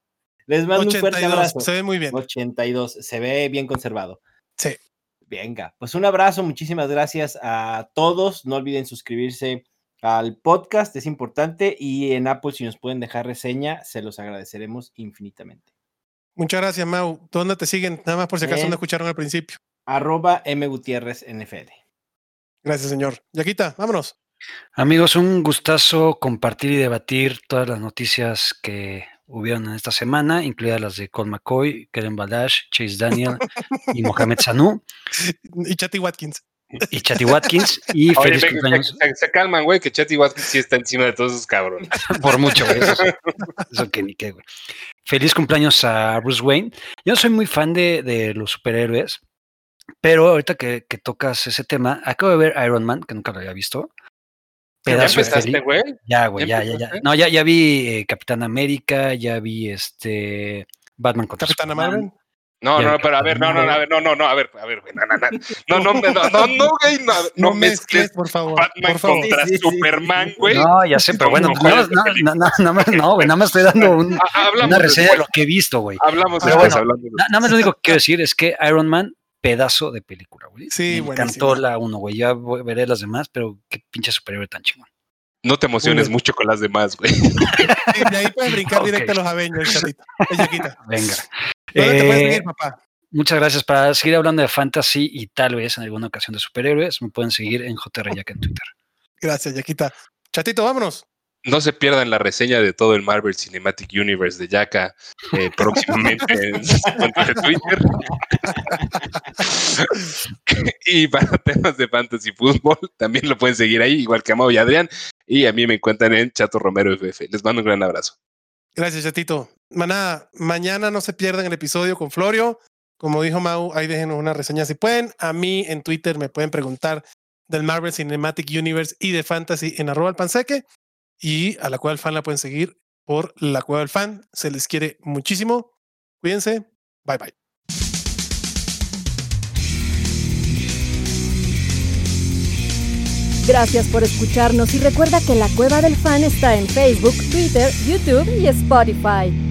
Les mando un fuerte ochenta y dos. abrazo. Se ve muy bien. ochenta y dos, se ve bien conservado. Sí. Venga, pues un abrazo, muchísimas gracias a todos. No olviden suscribirse al podcast, es importante. Y en Apple, si nos pueden dejar reseña, se los agradeceremos infinitamente. Muchas gracias, Mau. ¿Dónde te siguen? Nada más por si acaso En- no escucharon al principio. Arroba M Gutiérrez N F L. Gracias, señor. Yaquita, vámonos. Amigos, un gustazo compartir y debatir todas las noticias que hubieron en esta semana, incluidas las de Colt McCoy, Kellen Balash, Chase Daniel y Mohamed Sanu Y Chatty Watkins. y Chatty Watkins. Y Oye, feliz ve- cumpleaños se, se calman, güey, que Chatty Watkins sí está encima de todos esos cabrones. por mucho, güey. Eso, eso que ni qué, güey. Feliz cumpleaños a Bruce Wayne. Yo no soy muy fan de, de los superhéroes, pero ahorita que, que tocas ese tema, acabo de ver Iron Man, que nunca lo había visto. ¿Ya Pedazo de empezaste, peli. güey? Ya, güey, ¿Ya ya, ya, ya. empezaste? No, ya, ya vi eh, Capitán América, ya vi este Batman contra Capitana Superman. Marvel. No, Ya no, vi pero a ver, no, no, no, a ver, no, no, no, a ver, a ver, güey, no, no, no, no, no, no, no, no, güey, no, no mezcles por favor. Batman por favor. contra Sí, sí, sí, Superman, sí. güey. No, ya sé, pero Con bueno, mejores no, no, películas. no, no, nada más, no, güey, nada más estoy dando un- Ah, hablamos una reseña de después, lo que he visto, güey. hablamos Pero después, bueno, hablamos Na- después. Nada más lo único que quiero decir es que Iron Man, pedazo de película, güey. Sí, Me buenísima. encantó la uno, güey. Ya voy- veré las demás, pero qué pinche superhéroe tan chingón. No te emociones Muy bien. mucho con las demás, güey. Sí, de ahí puedes brincar Ok. directo a los Avengers, Chatito. Es Yaquita. Venga. ¿Dónde te puedes Eh, seguir, papá? Muchas gracias. Para seguir hablando de fantasy y tal vez en alguna ocasión de superhéroes, me pueden seguir en J R Jack en Twitter. Gracias, Yaquita. Chatito, vámonos. No se pierdan la reseña de todo el Marvel Cinematic Universe de Yaka eh, próximamente en su cuenta de Twitter. Y para temas de fantasy fútbol, también lo pueden seguir ahí, igual que a Mau y Adrián. Y a mí me encuentran en Chato Romero F F. Les mando un gran abrazo. Gracias, Chatito. Maná, mañana no se pierdan el episodio con Florio. Como dijo Mau, ahí déjenos una reseña si pueden. A mí en Twitter me pueden preguntar del Marvel Cinematic Universe y de Fantasy en arroba el panseque. Y a la Cueva del Fan la pueden seguir por la Cueva del Fan. Se les quiere muchísimo. Cuídense. Bye, bye. Gracias por escucharnos y recuerda que La Cueva del Fan está en Facebook, Twitter, YouTube y Spotify.